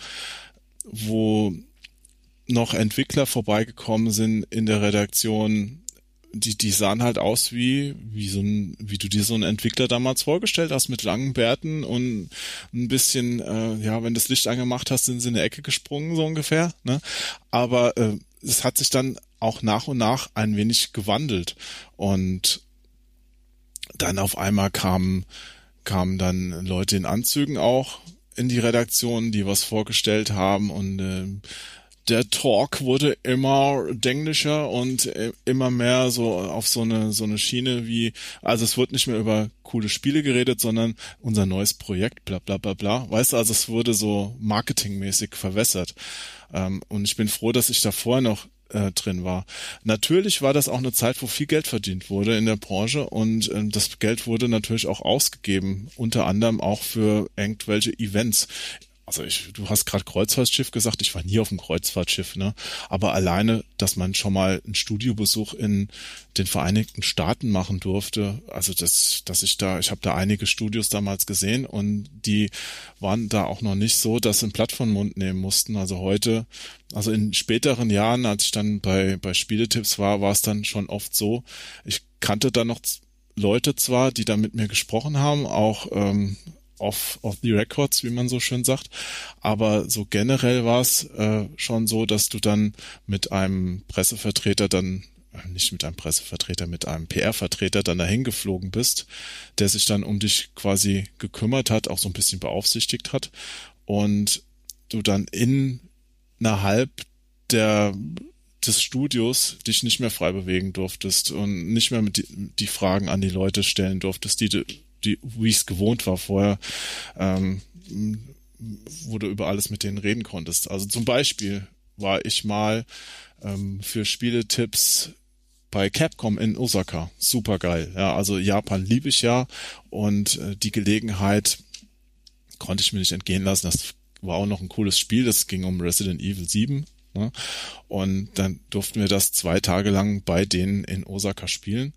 [SPEAKER 2] wo noch Entwickler vorbeigekommen sind in der Redaktion. Die, die sahen halt aus wie, wie so ein, wie du dir so einen Entwickler damals vorgestellt hast, mit langen Bärten und ein bisschen, äh, ja, wenn du das Licht angemacht hast, sind sie in eine Ecke gesprungen, so ungefähr, ne? Aber äh, es hat sich dann auch nach und nach ein wenig gewandelt und dann auf einmal kamen, kamen dann Leute in Anzügen auch in die Redaktion, die was vorgestellt haben und äh, der Talk wurde immer denglischer und immer mehr so auf so eine so eine Schiene wie, also es wurde nicht mehr über coole Spiele geredet, sondern unser neues Projekt, bla bla bla bla. Weißt du, also es wurde so marketingmäßig verwässert. Ähm, und ich bin froh, dass ich da vorher noch äh, drin war. Natürlich war das auch eine Zeit, wo viel Geld verdient wurde in der Branche und äh, das Geld wurde natürlich auch ausgegeben, unter anderem auch für irgendwelche Events. Also ich, du hast gerade Kreuzfahrtschiff gesagt, ich war nie auf dem Kreuzfahrtschiff, ne? Aber alleine, dass man schon mal einen Studiobesuch in den Vereinigten Staaten machen durfte, also das, dass ich da, ich habe da einige Studios damals gesehen und die waren da auch noch nicht so, dass sie ein Blatt von den Mund nehmen mussten. Also heute, also in späteren Jahren, als ich dann bei bei Spieletipps war, war es dann schon oft so, ich kannte da noch Leute zwar, die da mit mir gesprochen haben, auch ähm, off, off the records, wie man so schön sagt. Aber so generell war es äh, schon so, dass du dann mit einem Pressevertreter dann, äh, nicht mit einem Pressevertreter, mit einem P R-Vertreter dann dahin geflogen bist, der sich dann um dich quasi gekümmert hat, auch so ein bisschen beaufsichtigt hat und du dann innerhalb der des Studios dich nicht mehr frei bewegen durftest und nicht mehr mit die, die Fragen an die Leute stellen durftest, die du die, wie ich es gewohnt war vorher, ähm, wo du über alles mit denen reden konntest. Also zum Beispiel war ich mal ähm, für Spieletipps bei Capcom in Osaka. Super geil. Ja, also Japan liebe ich ja und äh, die Gelegenheit konnte ich mir nicht entgehen lassen. Das war auch noch ein cooles Spiel. Das ging um Resident Evil sieben. Ne? Und dann durften wir das zwei Tage lang bei denen in Osaka spielen.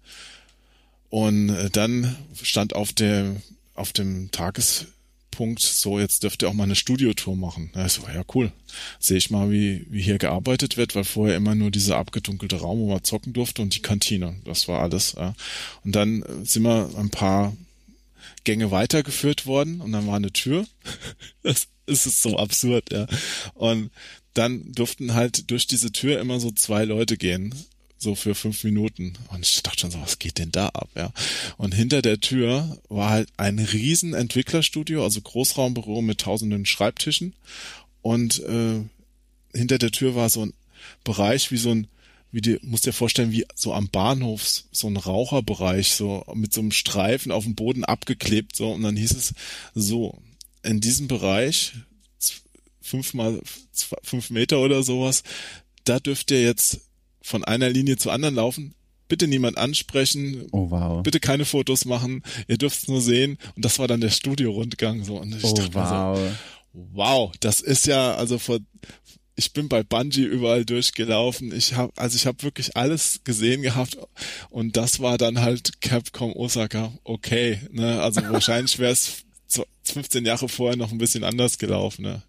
[SPEAKER 2] Und dann stand auf dem auf dem Tagespunkt so, jetzt dürft ihr auch mal eine Studiotour machen. Ja, ich so, ja cool, sehe ich mal, wie wie hier gearbeitet wird, weil vorher immer nur dieser abgedunkelte Raum, wo man zocken durfte und die Kantine, das war alles. Ja. Und dann sind wir ein paar Gänge weitergeführt worden und dann war eine Tür. Das ist so absurd, ja. Und dann durften halt durch diese Tür immer so zwei Leute gehen. So für fünf Minuten. Und ich dachte schon so, was geht denn da ab, ja? Und hinter der Tür war halt ein riesen Entwicklerstudio, also Großraumbüro mit tausenden Schreibtischen. Und äh, hinter der Tür war so ein Bereich wie so ein, wie du musst dir vorstellen, wie so am Bahnhof, so ein Raucherbereich, so mit so einem Streifen auf dem Boden abgeklebt, so. Und dann hieß es so, in diesem Bereich, fünf mal fünf Meter oder sowas, da dürft ihr jetzt von einer Linie zur anderen laufen, bitte niemand ansprechen,
[SPEAKER 1] oh, wow.
[SPEAKER 2] bitte keine Fotos machen, ihr dürft es nur sehen und das war dann der Studiorundgang so und ich
[SPEAKER 1] oh,
[SPEAKER 2] dachte
[SPEAKER 1] wow.
[SPEAKER 2] mir so, wow, das ist ja, also vor, ich bin bei Bungie überall durchgelaufen, ich habe, also ich habe wirklich alles gesehen gehabt und das war dann halt Capcom Osaka, okay, ne, also wahrscheinlich wäre es fünfzehn Jahre vorher noch ein bisschen anders gelaufen, ne.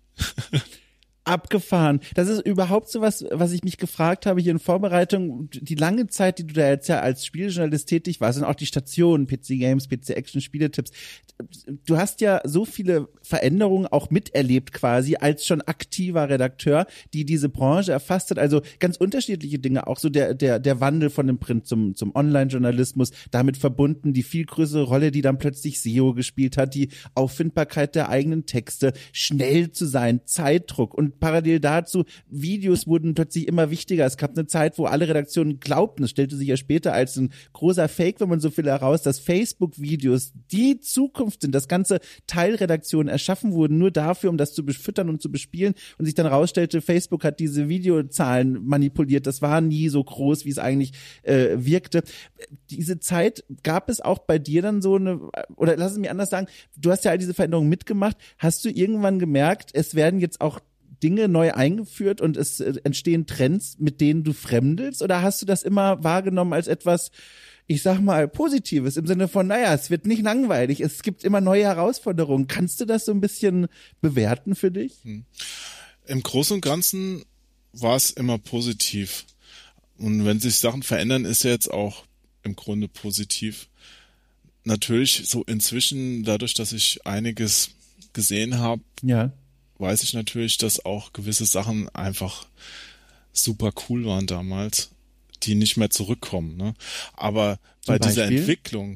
[SPEAKER 1] Abgefahren. Das ist überhaupt so was, was ich mich gefragt habe hier in Vorbereitung. Die lange Zeit, die du da jetzt ja als Spielejournalist tätig warst und auch die Stationen, P C Games, P C Action, Spieletipps. Du hast ja so viele Veränderungen auch miterlebt quasi als schon aktiver Redakteur, die diese Branche erfasst hat. Also ganz unterschiedliche Dinge. Auch so der, der, der Wandel von dem Print zum, zum Online-Journalismus. Damit verbunden die viel größere Rolle, die dann plötzlich S E O gespielt hat. Die Auffindbarkeit der eigenen Texte. Schnell zu sein, Zeitdruck und parallel dazu, Videos wurden plötzlich immer wichtiger. Es gab eine Zeit, wo alle Redaktionen glaubten, es stellte sich ja später als ein großer Fake, wenn man so will, heraus, dass Facebook-Videos die Zukunft sind, dass ganze Teilredaktionen erschaffen wurden, nur dafür, um das zu befüttern und zu bespielen und sich dann rausstellte, Facebook hat diese Videozahlen manipuliert. Das war nie so groß, wie es eigentlich äh, wirkte. Diese Zeit, gab es auch bei dir dann so eine, oder lass es mir anders sagen, du hast ja all diese Veränderungen mitgemacht. Hast du irgendwann gemerkt, es werden jetzt auch Dinge neu eingeführt und es entstehen Trends, mit denen du fremdelst? Oder hast du das immer wahrgenommen als etwas, ich sag mal, Positives im Sinne von, naja, es wird nicht langweilig, es gibt immer neue Herausforderungen. Kannst du das so ein bisschen bewerten für dich?
[SPEAKER 2] Hm. Im Großen und Ganzen war es immer positiv. Und wenn sich Sachen verändern, ist ja jetzt auch im Grunde positiv. Natürlich so inzwischen, dadurch, dass ich einiges gesehen habe,
[SPEAKER 1] ja.
[SPEAKER 2] weiß ich natürlich, dass auch gewisse Sachen einfach super cool waren damals, die nicht mehr zurückkommen. Ne? Aber bei dieser Entwicklung,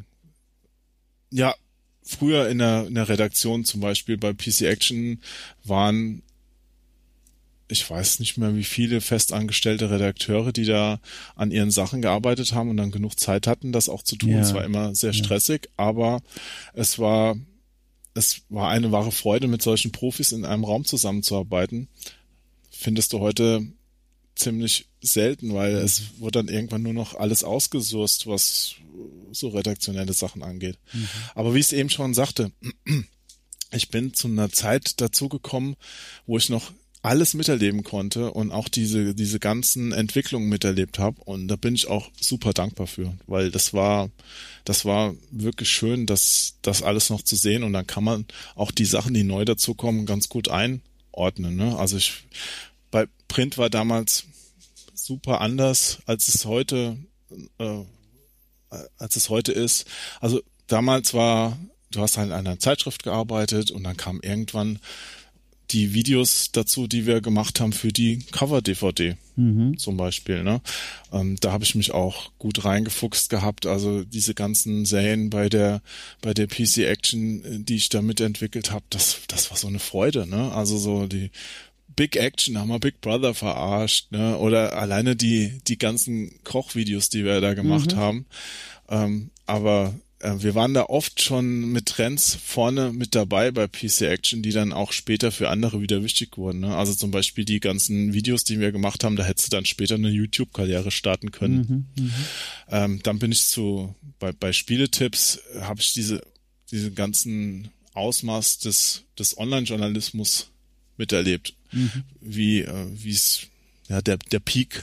[SPEAKER 2] ja, früher in der, in der Redaktion zum Beispiel bei P C Action waren ich weiß nicht mehr, wie viele festangestellte Redakteure, die da an ihren Sachen gearbeitet haben und dann genug Zeit hatten, das auch zu tun. Ja. Es war immer sehr stressig, ja. aber es war, es war eine wahre Freude, mit solchen Profis in einem Raum zusammenzuarbeiten. Findest du heute ziemlich selten, weil mhm. es wird dann irgendwann nur noch alles ausgesourced, was so redaktionelle Sachen angeht. Mhm. Aber wie ich es eben schon sagte, ich bin zu einer Zeit dazugekommen, wo ich noch alles miterleben konnte und auch diese diese ganzen Entwicklungen miterlebt habe, und da bin ich auch super dankbar für, weil das war das war wirklich schön, das das alles noch zu sehen, und dann kann man auch die Sachen, die neu dazukommen, ganz gut einordnen, ne? Also ich bei Print war damals super anders, als es heute äh, als es heute ist. Also damals war, du hast halt an einer Zeitschrift gearbeitet und dann kamen irgendwann die Videos dazu, die wir gemacht haben für die Cover-D V D mhm. zum Beispiel. Ne? Ähm, da habe ich mich auch gut reingefuchst gehabt. Also diese ganzen Serien bei der bei der P C Action, die ich da mitentwickelt habe, das das war so eine Freude. Ne? Also so die Big Action, haben wir Big Brother verarscht, ne? Oder alleine die die ganzen Kochvideos, die wir da gemacht mhm. haben. Ähm, aber äh, wir waren da oft schon mit Trends vorne mit dabei bei P C Action, die dann auch später für andere wieder wichtig wurden. Ne? Also zum Beispiel die ganzen Videos, die wir gemacht haben, da hättest du dann später eine YouTube-Karriere starten können. Mhm, ähm, dann bin ich zu bei bei Spieletipps habe ich diese diese ganzen Ausmaß des des Online-Journalismus miterlebt, mhm. wie äh, wie es ja der der Peak,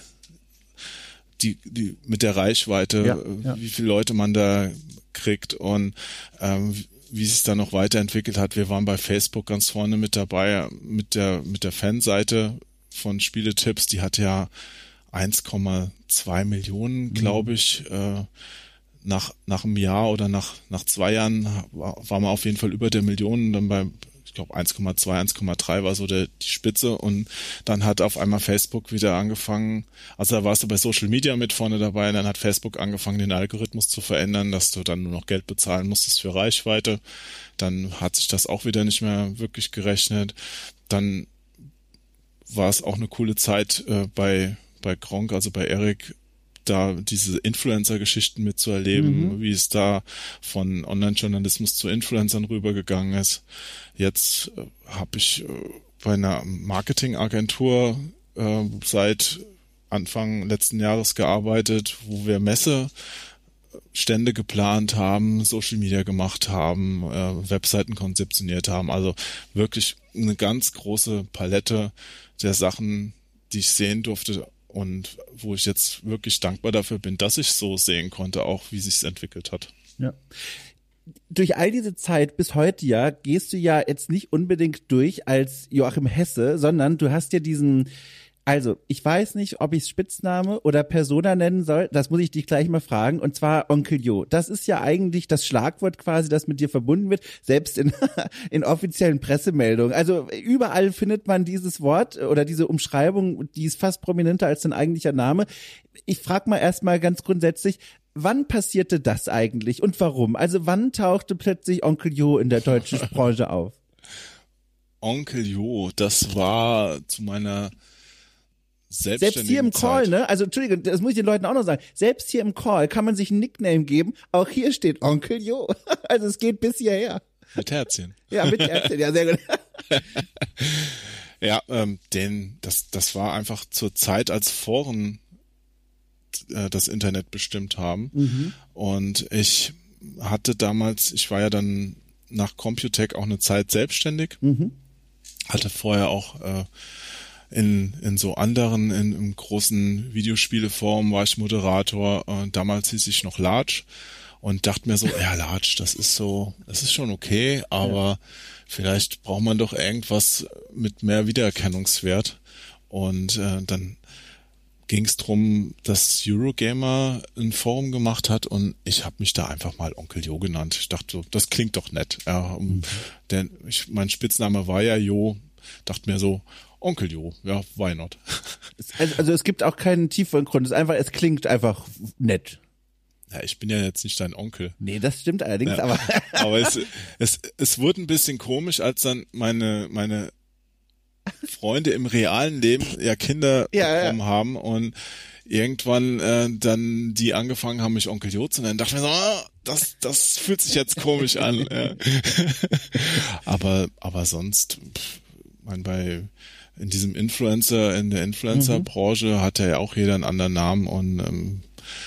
[SPEAKER 2] die die mit der Reichweite, ja, ja. wie viele Leute man da kriegt und ähm, wie sich dann noch weiterentwickelt hat. Wir waren bei Facebook ganz vorne mit dabei mit der mit der Fanseite von Spieletipps, die hat ja eins Komma zwei Millionen, glaube mhm. ich, äh, nach nach einem Jahr oder nach nach zwei Jahren war, war man auf jeden Fall über der Million, dann bei ich glaube eins Komma zwei, eins Komma drei war so der, die Spitze, und dann hat auf einmal Facebook wieder angefangen, also da warst du bei Social Media mit vorne dabei, und dann hat Facebook angefangen, den Algorithmus zu verändern, dass du dann nur noch Geld bezahlen musstest für Reichweite. Dann hat sich das auch wieder nicht mehr wirklich gerechnet. Dann war es auch eine coole Zeit äh, bei bei Gronkh, also bei Eric, da diese Influencer-Geschichten mitzuerleben, mhm. wie es da von Online-Journalismus zu Influencern rübergegangen ist. Jetzt äh, habe ich äh, bei einer Marketingagentur äh, seit Anfang letzten Jahres gearbeitet, wo wir Messestände geplant haben, Social Media gemacht haben, äh, Webseiten konzeptioniert haben. Also wirklich eine ganz große Palette der Sachen, die ich sehen durfte, und wo ich jetzt wirklich dankbar dafür bin, dass ich so sehen konnte, auch wie sich's entwickelt hat.
[SPEAKER 1] Ja. Durch all diese Zeit bis heute ja, gehst du ja jetzt nicht unbedingt durch als Joachim Hesse, sondern du hast ja diesen, also ich weiß nicht, ob ich es Spitzname oder Persona nennen soll, das muss ich dich gleich mal fragen, und zwar Onkel Jo. Das ist ja eigentlich das Schlagwort quasi, das mit dir verbunden wird, selbst in, in offiziellen Pressemeldungen. Also überall findet man dieses Wort oder diese Umschreibung, die ist fast prominenter als dein eigentlicher Name. Ich frage mal erstmal ganz grundsätzlich, wann passierte das eigentlich und warum? Also wann tauchte plötzlich Onkel Jo in der deutschen Branche auf?
[SPEAKER 2] Onkel Jo, das war zu meiner
[SPEAKER 1] Selbst hier im Call, ne? Also Entschuldigung, das muss ich den Leuten auch noch sagen. Selbst hier im Call kann man sich einen Nickname geben. Auch hier steht Onkel Jo. Also es geht bis hierher.
[SPEAKER 2] Mit Herzchen.
[SPEAKER 1] Ja, mit Herzchen, ja, sehr gut.
[SPEAKER 2] Ja, ähm, den, das, das war einfach zur Zeit, als Foren äh, das Internet bestimmt haben. Mhm. Und ich hatte damals, ich war ja dann nach Computec auch eine Zeit selbstständig. Mhm. Hatte vorher auch äh, in in so anderen, in, in großen Videospieleformen war ich Moderator. Äh, damals hieß ich noch Large und dachte mir so, ja, Large, das ist so, das ist schon okay, aber ja. vielleicht braucht man doch irgendwas mit mehr Wiedererkennungswert. Und äh, dann ging es drum, dass Eurogamer ein Forum gemacht hat, und ich habe mich da einfach mal Onkel Jo genannt. Ich dachte so, das klingt doch nett. Ja, mhm. denn ich, mein Spitzname war ja Jo, dachte mir so, Onkel Jo, ja, why not?
[SPEAKER 1] Also, also es gibt auch keinen tieferen Grund, es ist einfach, es klingt einfach nett.
[SPEAKER 2] Ja, ich bin ja jetzt nicht dein Onkel.
[SPEAKER 1] Nee, das stimmt allerdings, ja, aber.
[SPEAKER 2] aber es, es, es wurde ein bisschen komisch, als dann meine, meine Freunde im realen Leben ja Kinder
[SPEAKER 1] ja,
[SPEAKER 2] bekommen
[SPEAKER 1] ja.
[SPEAKER 2] haben und irgendwann äh, dann die angefangen haben, mich Onkel Jo zu nennen, dachte ich mir so, ah, das, das fühlt sich jetzt komisch an. Ja. aber, aber sonst, pff, mein, bei, in diesem Influencer, in der Influencer-Branche mhm. hatte ja auch jeder einen anderen Namen und ähm,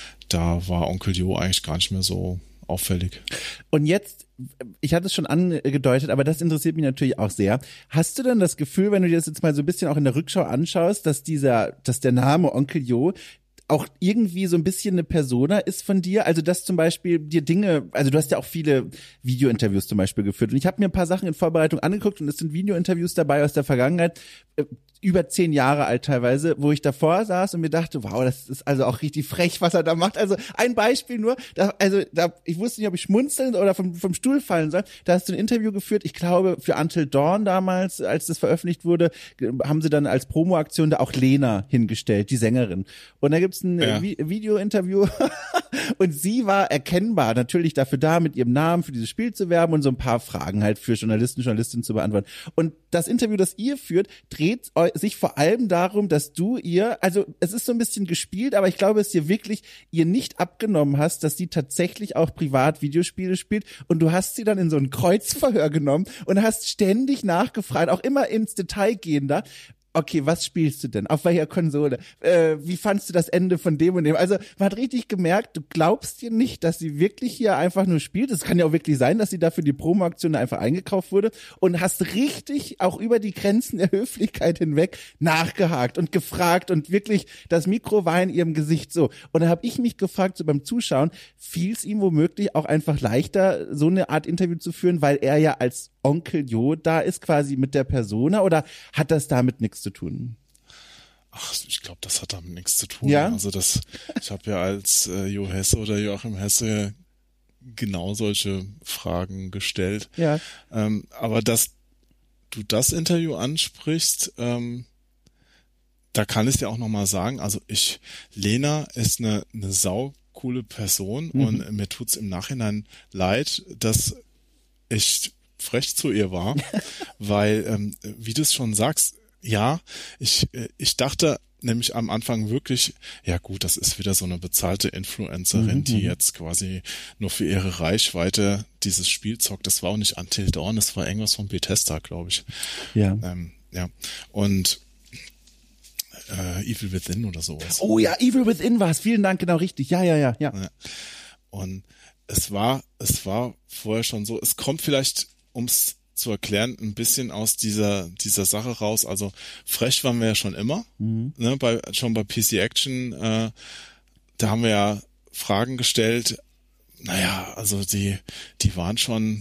[SPEAKER 2] da war Onkel Jo eigentlich gar nicht mehr so auffällig.
[SPEAKER 1] Und jetzt, ich hatte es schon angedeutet, aber das interessiert mich natürlich auch sehr. Hast du denn das Gefühl, wenn du dir das jetzt mal so ein bisschen auch in der Rückschau anschaust, dass dieser, dass der Name Onkel Jo auch irgendwie so ein bisschen eine Persona ist von dir? Also, dass zum Beispiel dir Dinge, also du hast ja auch viele Videointerviews zum Beispiel geführt und ich habe mir ein paar Sachen in Vorbereitung angeguckt und es sind Videointerviews dabei aus der Vergangenheit, äh, über zehn Jahre alt teilweise, wo ich davor saß und mir dachte, wow, das ist also auch richtig frech, was er da macht. Also ein Beispiel nur, da, also da, ich wusste nicht, ob ich schmunzeln oder vom, vom Stuhl fallen soll. Da hast du ein Interview geführt, ich glaube für Until Dawn damals, als das veröffentlicht wurde, haben sie dann als Promoaktion da auch Lena hingestellt, die Sängerin. Und da gibt's ein ja. Vi- Video-Interview und sie war erkennbar natürlich dafür da, mit ihrem Namen für dieses Spiel zu werben und so ein paar Fragen halt für Journalisten, Journalistinnen zu beantworten. Und das Interview, das ihr führt, dreht sich vor allem darum, dass du ihr, also es ist so ein bisschen gespielt, aber ich glaube, es dir wirklich ihr nicht abgenommen hast, dass sie tatsächlich auch privat Videospiele spielt und du hast sie dann in so ein Kreuzverhör genommen und hast ständig nachgefragt, auch immer ins Detail gehender. Okay, was spielst du denn? Auf welcher Konsole? Äh, wie fandst du das Ende von dem und dem? Also man hat richtig gemerkt, du glaubst dir nicht, dass sie wirklich hier einfach nur spielt. Es kann ja auch wirklich sein, dass sie dafür die Promo-Aktion einfach eingekauft wurde und hast richtig auch über die Grenzen der Höflichkeit hinweg nachgehakt und gefragt und wirklich das Mikro war in ihrem Gesicht so. Und da habe ich mich gefragt, so beim Zuschauen, fiel es ihm womöglich auch einfach leichter, so eine Art Interview zu führen, weil er ja als Onkel Jo da ist quasi mit der Persona oder hat das damit nichts zu tun?
[SPEAKER 2] Ach, ich glaube, das hat damit nichts zu tun.
[SPEAKER 1] Ja?
[SPEAKER 2] Also das, ich habe ja als äh, Jo Hesse oder Joachim Hesse genau solche Fragen gestellt.
[SPEAKER 1] Ja.
[SPEAKER 2] Ähm, aber dass du das Interview ansprichst, ähm, da kann ich dir auch nochmal sagen, also ich, Lena ist eine, eine saucoole Person mhm. und mir tut's im Nachhinein leid, dass ich frech zu ihr war, weil, ähm, wie du es schon sagst, ja, ich, ich dachte nämlich am Anfang wirklich, ja gut, das ist wieder so eine bezahlte Influencerin, mhm. die jetzt quasi nur für ihre Reichweite dieses Spiel zockt. Das war auch nicht Until Dawn, das war irgendwas von Bethesda, glaube ich.
[SPEAKER 1] Ja.
[SPEAKER 2] Ähm, ja, und äh, Evil Within oder sowas.
[SPEAKER 1] Oh ja, Evil Within war es, vielen Dank, genau richtig, ja, ja, ja, ja.
[SPEAKER 2] Und es war, es war vorher schon so, es kommt vielleicht, ums zu erklären, ein bisschen aus dieser dieser Sache raus. Also frech waren wir ja schon immer, mhm. ne, bei schon bei P C Action, äh, da haben wir ja Fragen gestellt. Naja, also die die waren schon,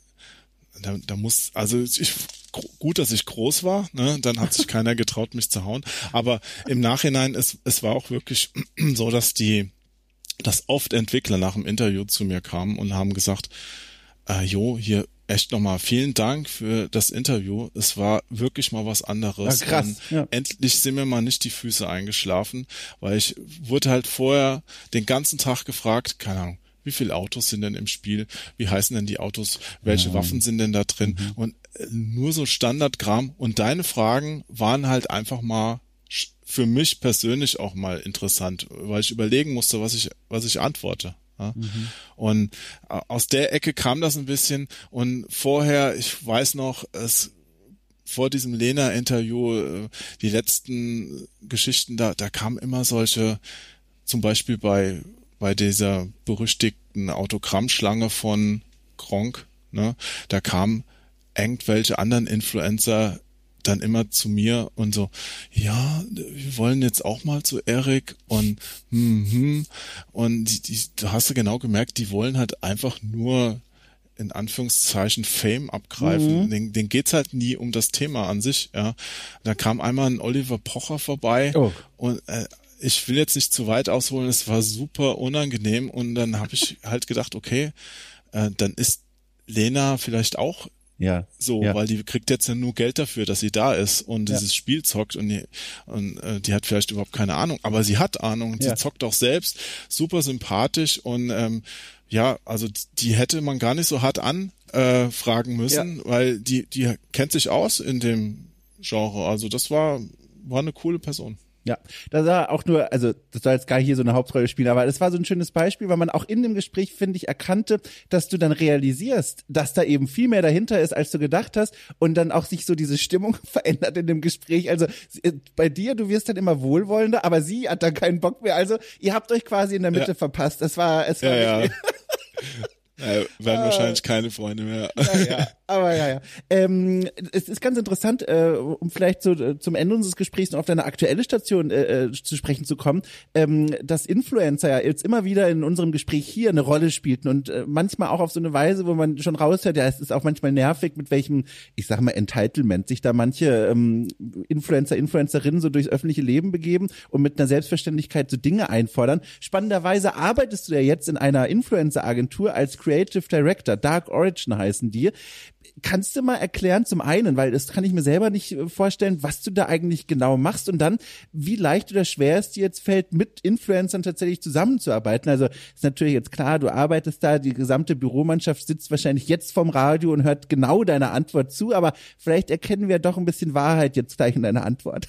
[SPEAKER 2] da, da muss, also ich gut, dass ich groß war, ne, dann hat sich keiner getraut, mich zu hauen. Aber im Nachhinein es es war auch wirklich so, dass die, dass oft Entwickler nach dem Interview zu mir kamen und haben gesagt, äh, Jo, hier echt nochmal vielen Dank für das Interview. Es war wirklich mal was anderes.
[SPEAKER 1] Ja, krass. Ja.
[SPEAKER 2] Endlich sind mir mal nicht die Füße eingeschlafen, weil ich wurde halt vorher den ganzen Tag gefragt, keine Ahnung, wie viele Autos sind denn im Spiel? Wie heißen denn die Autos? Welche ja. Waffen sind denn da drin? Mhm. Und äh, nur so Standardkram. Und deine Fragen waren halt einfach mal für mich persönlich auch mal interessant, weil ich überlegen musste, was ich, was ich antworte. Ja. Mhm. Und aus der Ecke kam das ein bisschen und vorher, ich weiß noch, es vor diesem Lena-Interview, die letzten Geschichten, da, da kamen immer solche, zum Beispiel bei, bei dieser berüchtigten Autogrammschlange von Gronkh, ne, da kamen irgendwelche anderen Influencer dann immer zu mir und so, ja, wir wollen jetzt auch mal zu Erik und hm, hm, und die, die, du hast ja genau gemerkt, die wollen halt einfach nur in Anführungszeichen Fame abgreifen. Mhm. Den, denen geht's halt nie um das Thema an sich, ja. Da kam einmal ein Oliver Pocher vorbei oh. und äh, ich will jetzt nicht zu weit ausholen, es war super unangenehm und dann habe ich halt gedacht, okay, äh, dann ist Lena vielleicht auch
[SPEAKER 1] Ja.
[SPEAKER 2] So,
[SPEAKER 1] ja.
[SPEAKER 2] weil die kriegt jetzt ja nur Geld dafür, dass sie da ist und
[SPEAKER 1] ja.
[SPEAKER 2] dieses Spiel zockt und, die, und äh, die hat vielleicht überhaupt keine Ahnung, aber sie hat Ahnung und ja. sie zockt auch selbst, super sympathisch und ähm, ja, also die hätte man gar nicht so hart anfragen äh, müssen, ja. weil die die kennt sich aus in dem Genre. Also das war, war eine coole Person.
[SPEAKER 1] Ja, das war auch nur, also das soll jetzt gar nicht hier so eine Hauptrolle spielen, aber es war so ein schönes Beispiel, weil man auch in dem Gespräch, finde ich, erkannte, dass du dann realisierst, dass da eben viel mehr dahinter ist, als du gedacht hast und dann auch sich so diese Stimmung verändert in dem Gespräch. Also bei dir, du wirst dann immer wohlwollender, aber sie hat dann keinen Bock mehr. Also ihr habt euch quasi in der Mitte ja. verpasst. Es war, es war
[SPEAKER 2] ja, ja. Ja, werden wahrscheinlich keine Freunde mehr.
[SPEAKER 1] Ja, ja. Aber ja, ja. Ähm, es ist ganz interessant, äh, um vielleicht so äh, zum Ende unseres Gesprächs noch auf deine aktuelle Station äh, äh, zu sprechen zu kommen, ähm, dass Influencer ja jetzt immer wieder in unserem Gespräch hier eine Rolle spielten und äh, manchmal auch auf so eine Weise, wo man schon raushört, ja, es ist auch manchmal nervig, mit welchem, ich sag mal, Entitlement sich da manche ähm, Influencer, Influencerinnen so durchs öffentliche Leben begeben und mit einer Selbstverständlichkeit so Dinge einfordern. Spannenderweise arbeitest du ja jetzt in einer Influencer-Agentur als Creative Director, Dark Origin heißen die. Kannst du mal erklären, zum einen, weil das kann ich mir selber nicht vorstellen, was du da eigentlich genau machst und dann, wie leicht oder schwer es dir jetzt fällt, mit Influencern tatsächlich zusammenzuarbeiten. Also ist natürlich jetzt klar, du arbeitest da, die gesamte Büromannschaft sitzt wahrscheinlich jetzt vorm Radio und hört genau deiner Antwort zu, aber vielleicht erkennen wir doch ein bisschen Wahrheit jetzt gleich in deiner Antwort.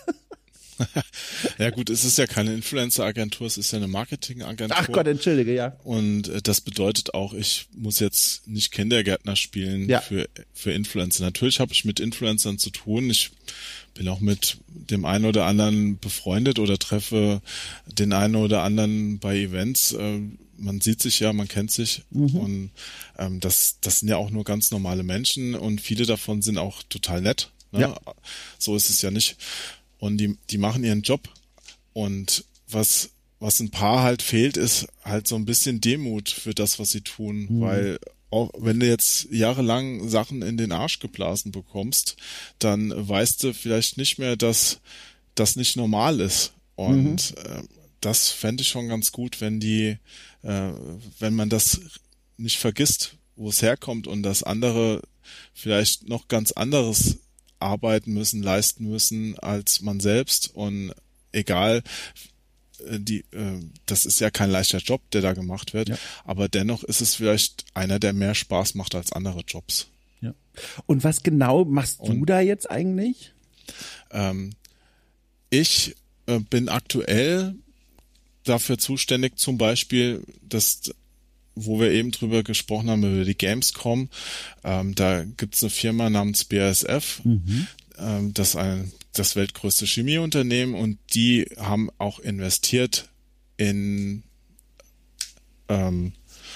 [SPEAKER 2] Ja gut, es ist ja keine Influencer-Agentur, es ist ja eine Marketing-Agentur.
[SPEAKER 1] Ach Gott, entschuldige, ja.
[SPEAKER 2] Und äh, das bedeutet auch, ich muss jetzt nicht Kindergärtner spielen ja. für für Influencer. Natürlich habe ich mit Influencern zu tun. Ich bin auch mit dem einen oder anderen befreundet oder treffe den einen oder anderen bei Events. Äh, man sieht sich ja, man kennt sich mhm. und ähm, das das sind ja auch nur ganz normale Menschen und viele davon sind auch total nett. Ne? Ja. So ist es ja nicht. Und die, die machen ihren Job. Und was, was ein paar halt fehlt, ist halt so ein bisschen Demut für das, was sie tun. Mhm. Weil auch wenn du jetzt jahrelang Sachen in den Arsch geblasen bekommst, dann weißt du vielleicht nicht mehr, dass das nicht normal ist. Und mhm. äh, das fände ich schon ganz gut, wenn die, äh, wenn man das nicht vergisst, wo es herkommt und dass andere vielleicht noch ganz anderes arbeiten müssen, leisten müssen als man selbst und egal, die, äh, das ist ja kein leichter Job, der da gemacht wird, ja. aber dennoch ist es vielleicht einer, der mehr Spaß macht als andere Jobs.
[SPEAKER 1] Ja. Und was genau machst und, du da jetzt eigentlich?
[SPEAKER 2] Ähm, ich äh, bin aktuell dafür zuständig, zum Beispiel, dass wo wir eben drüber gesprochen haben, über die Gamescom, ähm, da gibt's eine Firma namens B A S F, mhm. ähm, das ist ein, das weltgrößte Chemieunternehmen und die haben auch investiert in, ähm,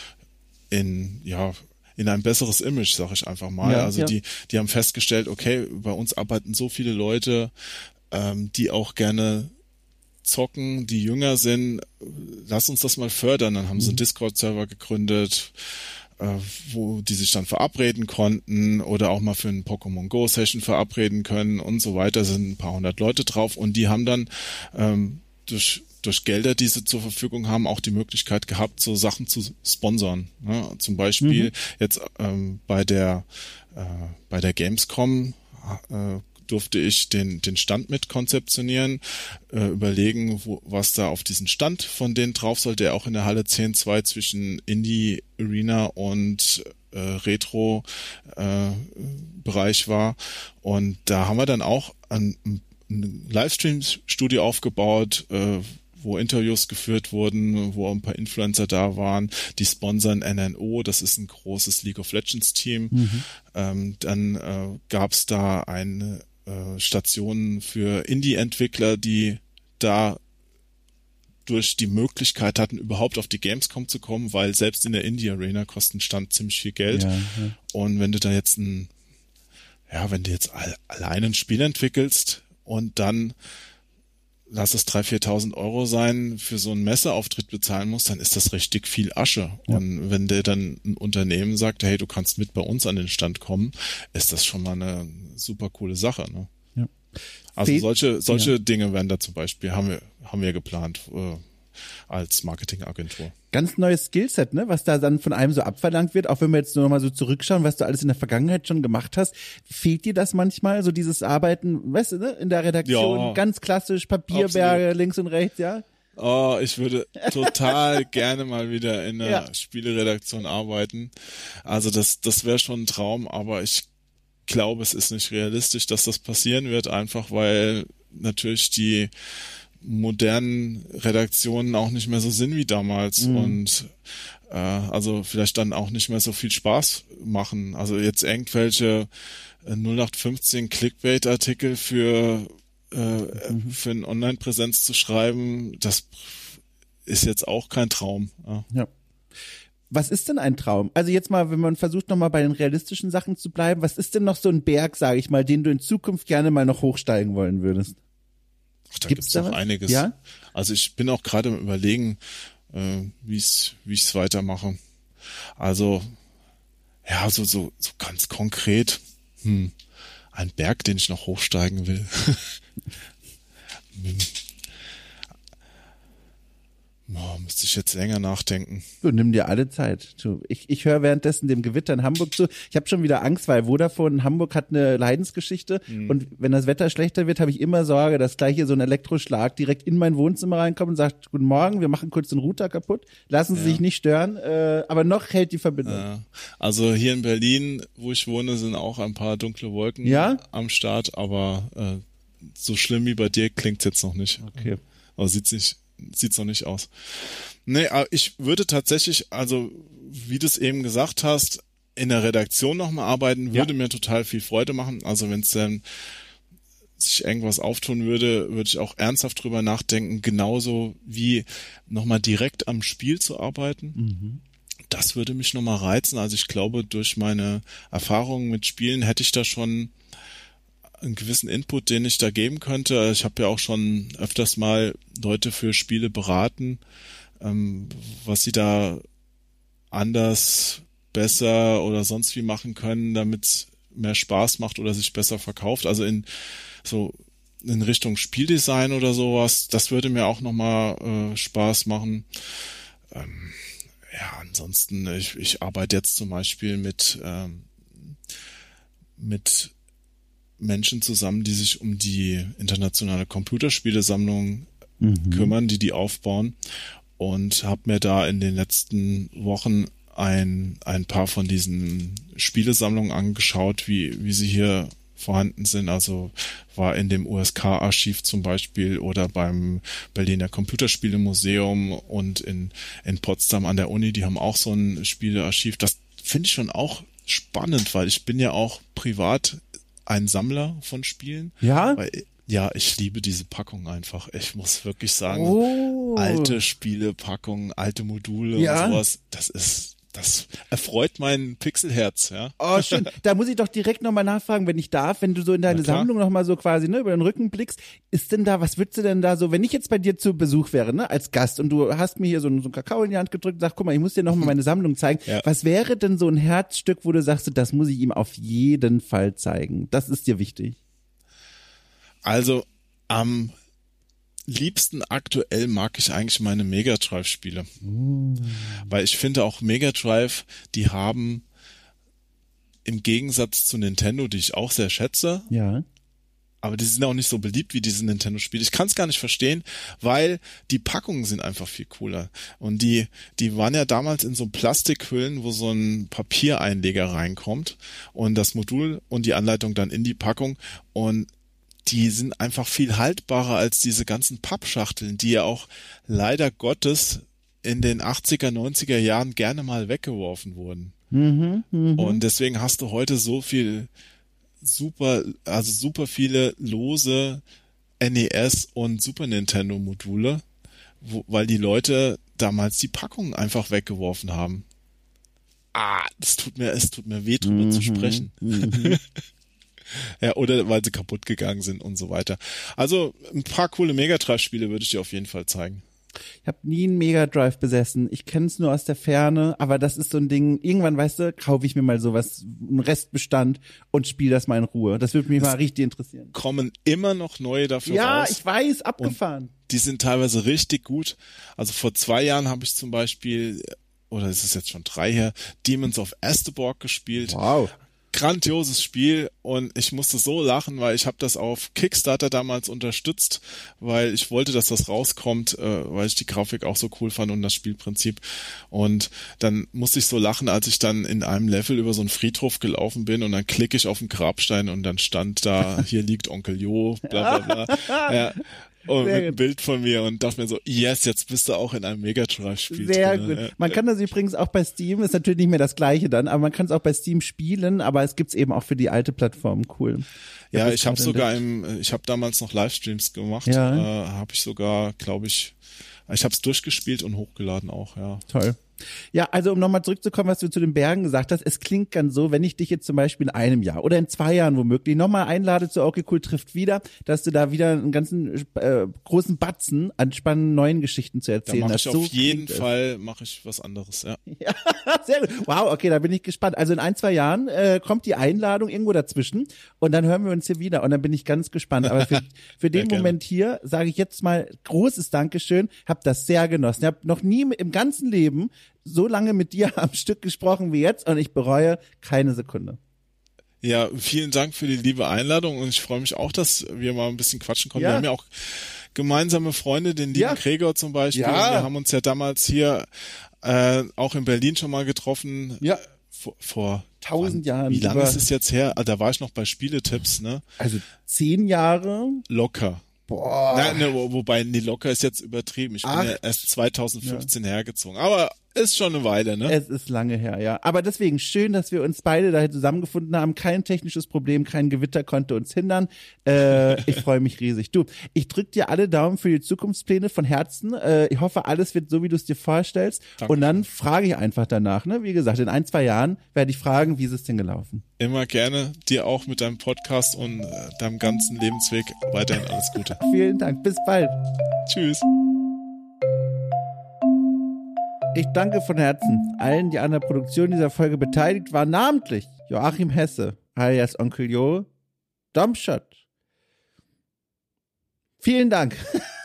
[SPEAKER 2] in, ja, in ein besseres Image, sag ich einfach mal. Ja, also ja. die, die haben festgestellt, okay, bei uns arbeiten so viele Leute, ähm, die auch gerne zocken, die jünger sind, lass uns das mal fördern. Dann haben sie einen Discord-Server gegründet, äh, wo die sich dann verabreden konnten oder auch mal für einen Pokémon Go-Session verabreden können und so weiter. Sind ein paar hundert Leute drauf und die haben dann ähm, durch durch Gelder, die sie zur Verfügung haben, auch die Möglichkeit gehabt, so Sachen zu sponsern. Ja, zum Beispiel mhm. jetzt ähm, bei der äh, bei der Gamescom äh, durfte ich den den Stand mit konzeptionieren, äh, überlegen, wo, was da auf diesen Stand von denen drauf soll, der auch in der Halle zehn zwei zwischen Indie Arena und äh, Retro äh, Bereich war. Und da haben wir dann auch ein, ein Livestream-Studio aufgebaut, äh, wo Interviews geführt wurden, wo ein paar Influencer da waren, die sponsern N N O, das ist ein großes League of Legends Team. Mhm. Ähm, dann äh, gab es da eine äh, Station für Indie-Entwickler, die da durch die Möglichkeit hatten, überhaupt auf die Gamescom zu kommen, weil selbst in der Indie-Arena kostet ein Stand ziemlich viel Geld. Ja, ja. Und wenn du da jetzt ein, ja, wenn du jetzt all, alleine ein Spiel entwickelst und dann lass es dreitausend, viertausend Euro sein, für so einen Messeauftritt bezahlen musst, dann ist das richtig viel Asche. Ja. Und wenn dir dann ein Unternehmen sagt, hey, du kannst mit bei uns an den Stand kommen, ist das schon mal eine super coole Sache. Ne? Ja. Also Fe- solche solche ja. Dinge werden da zum Beispiel, haben wir haben wir geplant äh, als Marketingagentur.
[SPEAKER 1] Ganz neues Skillset, ne, was da dann von einem so abverlangt wird, auch wenn wir jetzt nur noch mal so zurückschauen, was du alles in der Vergangenheit schon gemacht hast. Fehlt dir das manchmal, so dieses Arbeiten, weißt du, ne, in der Redaktion, ja, ganz klassisch, Papierberge absolut. Links und rechts, ja?
[SPEAKER 2] Oh, ich würde total gerne mal wieder in einer ja. Spieleredaktion arbeiten. Also das das wäre schon ein Traum, aber ich glaube, es ist nicht realistisch, dass das passieren wird, einfach weil natürlich die modernen Redaktionen auch nicht mehr so sind wie damals mhm. und äh, also vielleicht dann auch nicht mehr so viel Spaß machen. Also jetzt irgendwelche äh, null acht fünfzehn Clickbait-Artikel für äh, mhm. für eine Online-Präsenz zu schreiben, das ist jetzt auch kein Traum. Ja.
[SPEAKER 1] ja. Was ist denn ein Traum? Also jetzt mal, wenn man versucht, nochmal bei den realistischen Sachen zu bleiben, was ist denn noch so ein Berg, sage ich mal, den du in Zukunft gerne mal noch hochsteigen wollen würdest?
[SPEAKER 2] Ach, da gibt's, gibt's noch einiges.
[SPEAKER 1] Ja?
[SPEAKER 2] Also ich bin auch gerade am Überlegen, äh, wie ich wie ich's weitermache. Also ja, so so so ganz konkret, hm, ein Berg, den ich noch hochsteigen will. hm. Oh, müsste ich jetzt länger nachdenken.
[SPEAKER 1] Du, nimm dir alle Zeit. Du, ich ich höre währenddessen dem Gewitter in Hamburg zu. Ich habe schon wieder Angst, weil Vodafone in Hamburg hat eine Leidensgeschichte mhm. und wenn das Wetter schlechter wird, habe ich immer Sorge, dass gleich hier so ein Elektroschlag direkt in mein Wohnzimmer reinkommt und sagt, guten Morgen, wir machen kurz den Router kaputt. Lassen Sie ja. sich nicht stören, äh, aber noch hält die Verbindung.
[SPEAKER 2] Ja. Also hier in Berlin, wo ich wohne, sind auch ein paar dunkle Wolken
[SPEAKER 1] ja?
[SPEAKER 2] am Start, aber äh, so schlimm wie bei dir klingt's jetzt noch nicht.
[SPEAKER 1] Okay.
[SPEAKER 2] Aber sieht's nicht Sieht's noch nicht aus. Nee, aber ich würde tatsächlich, also wie du es eben gesagt hast, in der Redaktion nochmal arbeiten, würde ja. mir total viel Freude machen. Also wenn es dann sich irgendwas auftun würde, würde ich auch ernsthaft drüber nachdenken, genauso wie nochmal direkt am Spiel zu arbeiten. Mhm. Das würde mich nochmal reizen. Also ich glaube, durch meine Erfahrungen mit Spielen hätte ich da schon einen gewissen Input, den ich da geben könnte. Ich habe ja auch schon öfters mal Leute für Spiele beraten, ähm, was sie da anders, besser oder sonst wie machen können, damit es mehr Spaß macht oder sich besser verkauft. Also in so in Richtung Spieldesign oder sowas, das würde mir auch nochmal äh, Spaß machen. Ähm, ja, ansonsten, ich, ich arbeite jetzt zum Beispiel mit ähm, mit Menschen zusammen, die sich um die internationale Computerspielesammlung mhm. kümmern, die die aufbauen und habe mir da in den letzten Wochen ein ein paar von diesen Spielesammlungen angeschaut, wie wie sie hier vorhanden sind. Also war in dem U S K-Archiv zum Beispiel oder beim Berliner Computerspielemuseum und in in Potsdam an der Uni, die haben auch so ein Spielearchiv. Das finde ich schon auch spannend, weil ich bin ja auch privat ein Sammler von Spielen.
[SPEAKER 1] Ja?
[SPEAKER 2] Weil, ja, ich liebe diese Packung einfach. Ich muss wirklich sagen,
[SPEAKER 1] oh.
[SPEAKER 2] alte Spielepackungen, alte Module
[SPEAKER 1] ja?
[SPEAKER 2] und sowas, das ist, das erfreut mein Pixelherz, ja.
[SPEAKER 1] Oh, schön. Da muss ich doch direkt nochmal nachfragen, wenn ich darf, wenn du so in deine Sammlung nochmal so quasi, ne, über den Rücken blickst, ist denn da, was würdest du denn da so, wenn ich jetzt bei dir zu Besuch wäre, ne, als Gast und du hast mir hier so, so einen Kakao in die Hand gedrückt und sagst, guck mal, ich muss dir nochmal meine Sammlung zeigen. Ja. Was wäre denn so ein Herzstück, wo du sagst, das muss ich ihm auf jeden Fall zeigen? Das ist dir wichtig.
[SPEAKER 2] Also, am liebsten aktuell mag ich eigentlich meine Mega Drive-Spiele. Mm. Weil ich finde auch Mega Drive, die haben im Gegensatz zu Nintendo, die ich auch sehr schätze,
[SPEAKER 1] ja.
[SPEAKER 2] aber die sind auch nicht so beliebt wie diese Nintendo-Spiele. Ich kann es gar nicht verstehen, weil die Packungen sind einfach viel cooler. Und die, die waren ja damals in so Plastikhüllen, wo so ein Papiereinleger reinkommt und das Modul und die Anleitung dann in die Packung und die sind einfach viel haltbarer als diese ganzen Pappschachteln, die ja auch leider Gottes in den achtziger, neunziger Jahren gerne mal weggeworfen wurden.
[SPEAKER 1] Mhm, mh.
[SPEAKER 2] Und deswegen hast du heute so viel super, also super viele lose N E S und Super Nintendo Module, wo, weil die Leute damals die Packungen einfach weggeworfen haben. Ah, das tut mir, es tut mir weh, drüber mhm, zu sprechen. Mhm. Ja, oder weil sie kaputt gegangen sind und so weiter. Also ein paar coole Mega Drive-Spiele würde ich dir auf jeden Fall zeigen.
[SPEAKER 1] Ich habe nie einen Mega Drive besessen. Ich kenne es nur aus der Ferne, aber das ist so ein Ding, irgendwann, weißt du, kaufe ich mir mal sowas, einen Restbestand und spiele das mal in Ruhe. Das würde mich das mal richtig interessieren.
[SPEAKER 2] Kommen immer noch neue dafür
[SPEAKER 1] ja,
[SPEAKER 2] raus.
[SPEAKER 1] Ja, ich weiß, abgefahren.
[SPEAKER 2] Und die sind teilweise richtig gut. Also vor zwei Jahren habe ich zum Beispiel, oder es ist jetzt schon drei her, Demons of Asteborg gespielt.
[SPEAKER 1] Wow.
[SPEAKER 2] grandioses Spiel und ich musste so lachen, weil ich habe das auf Kickstarter damals unterstützt, weil ich wollte, dass das rauskommt, äh, weil ich die Grafik auch so cool fand und das Spielprinzip. Und dann musste ich so lachen, als ich dann in einem Level über so einen Friedhof gelaufen bin und dann klicke ich auf den Grabstein und dann stand da, hier liegt Onkel Jo, bla bla bla. Ja. Und mit einem Bild von mir und dachte mir so, yes, jetzt bist du auch in einem Mega Drive-Spiel.
[SPEAKER 1] Sehr
[SPEAKER 2] drin.
[SPEAKER 1] gut.
[SPEAKER 2] Ja.
[SPEAKER 1] Man kann das übrigens auch bei Steam, ist natürlich nicht mehr das gleiche dann, aber man kann es auch bei Steam spielen, aber es gibt's eben auch für die alte Plattform. Cool.
[SPEAKER 2] Ja, ich habe sogar im, ich habe damals noch Livestreams gemacht,
[SPEAKER 1] ja.
[SPEAKER 2] äh, habe ich sogar, glaube ich, ich habe es durchgespielt und hochgeladen auch, ja.
[SPEAKER 1] Toll. Ja, also um nochmal zurückzukommen, was du zu den Bergen gesagt hast, es klingt ganz so, wenn ich dich jetzt zum Beispiel in einem Jahr oder in zwei Jahren womöglich nochmal einlade zu Okay Cool trifft wieder, dass du da wieder einen ganzen äh, großen Batzen an spannenden neuen Geschichten zu erzählen
[SPEAKER 2] da mach
[SPEAKER 1] hast.
[SPEAKER 2] ich
[SPEAKER 1] So
[SPEAKER 2] auf jeden Fall mache ich was anderes, ja.
[SPEAKER 1] Ja, sehr gut. Wow, okay, da bin ich gespannt. Also in ein, zwei Jahren äh, kommt die Einladung irgendwo dazwischen und dann hören wir uns hier wieder und dann bin ich ganz gespannt. Aber für, für den
[SPEAKER 2] ja,
[SPEAKER 1] Moment hier sage ich jetzt mal großes Dankeschön, hab das sehr genossen. Ich habe noch nie im ganzen Leben so lange mit dir am Stück gesprochen wie jetzt und ich bereue keine Sekunde.
[SPEAKER 2] Ja, vielen Dank für die liebe Einladung und ich freue mich auch, dass wir mal ein bisschen quatschen konnten.
[SPEAKER 1] Ja.
[SPEAKER 2] Wir haben ja auch gemeinsame Freunde, den lieben
[SPEAKER 1] Ja.
[SPEAKER 2] Gregor zum Beispiel.
[SPEAKER 1] Ja.
[SPEAKER 2] Wir haben uns ja damals hier äh, auch in Berlin schon mal getroffen.
[SPEAKER 1] Ja.
[SPEAKER 2] Vor, vor
[SPEAKER 1] Tausend Jahren.
[SPEAKER 2] Wie lange
[SPEAKER 1] über-
[SPEAKER 2] ist es jetzt her? Ah, da war ich noch bei Spieletipps, ne?
[SPEAKER 1] Also zehn Jahre.
[SPEAKER 2] Locker.
[SPEAKER 1] Boah.
[SPEAKER 2] Nein, ne, wo, wobei, nee, locker ist jetzt übertrieben. Ich bin
[SPEAKER 1] Ach.
[SPEAKER 2] ja erst zwanzig fünfzehn hergezoon. Aber ist schon eine Weile, ne?
[SPEAKER 1] Es ist lange her, ja. Aber deswegen schön, dass wir uns beide da zusammengefunden haben. Kein technisches Problem, kein Gewitter konnte uns hindern. Äh, ich freue mich riesig. Du, ich drück dir alle Daumen für die Zukunftspläne von Herzen. Äh, ich hoffe, alles wird so, wie du es dir vorstellst.
[SPEAKER 2] Danke.
[SPEAKER 1] Und dann frage ich einfach danach. Ne? Wie gesagt, in ein, zwei Jahren werde ich fragen, wie ist es denn gelaufen?
[SPEAKER 2] Immer gerne. Dir auch mit deinem Podcast und äh, deinem ganzen Lebensweg weiterhin alles Gute.
[SPEAKER 1] Vielen Dank. Bis bald.
[SPEAKER 2] Tschüss.
[SPEAKER 1] Ich danke von Herzen allen, die an der Produktion dieser Folge beteiligt waren, namentlich Joachim Hesse, alias Onkel Jo, Domshot. Vielen Dank.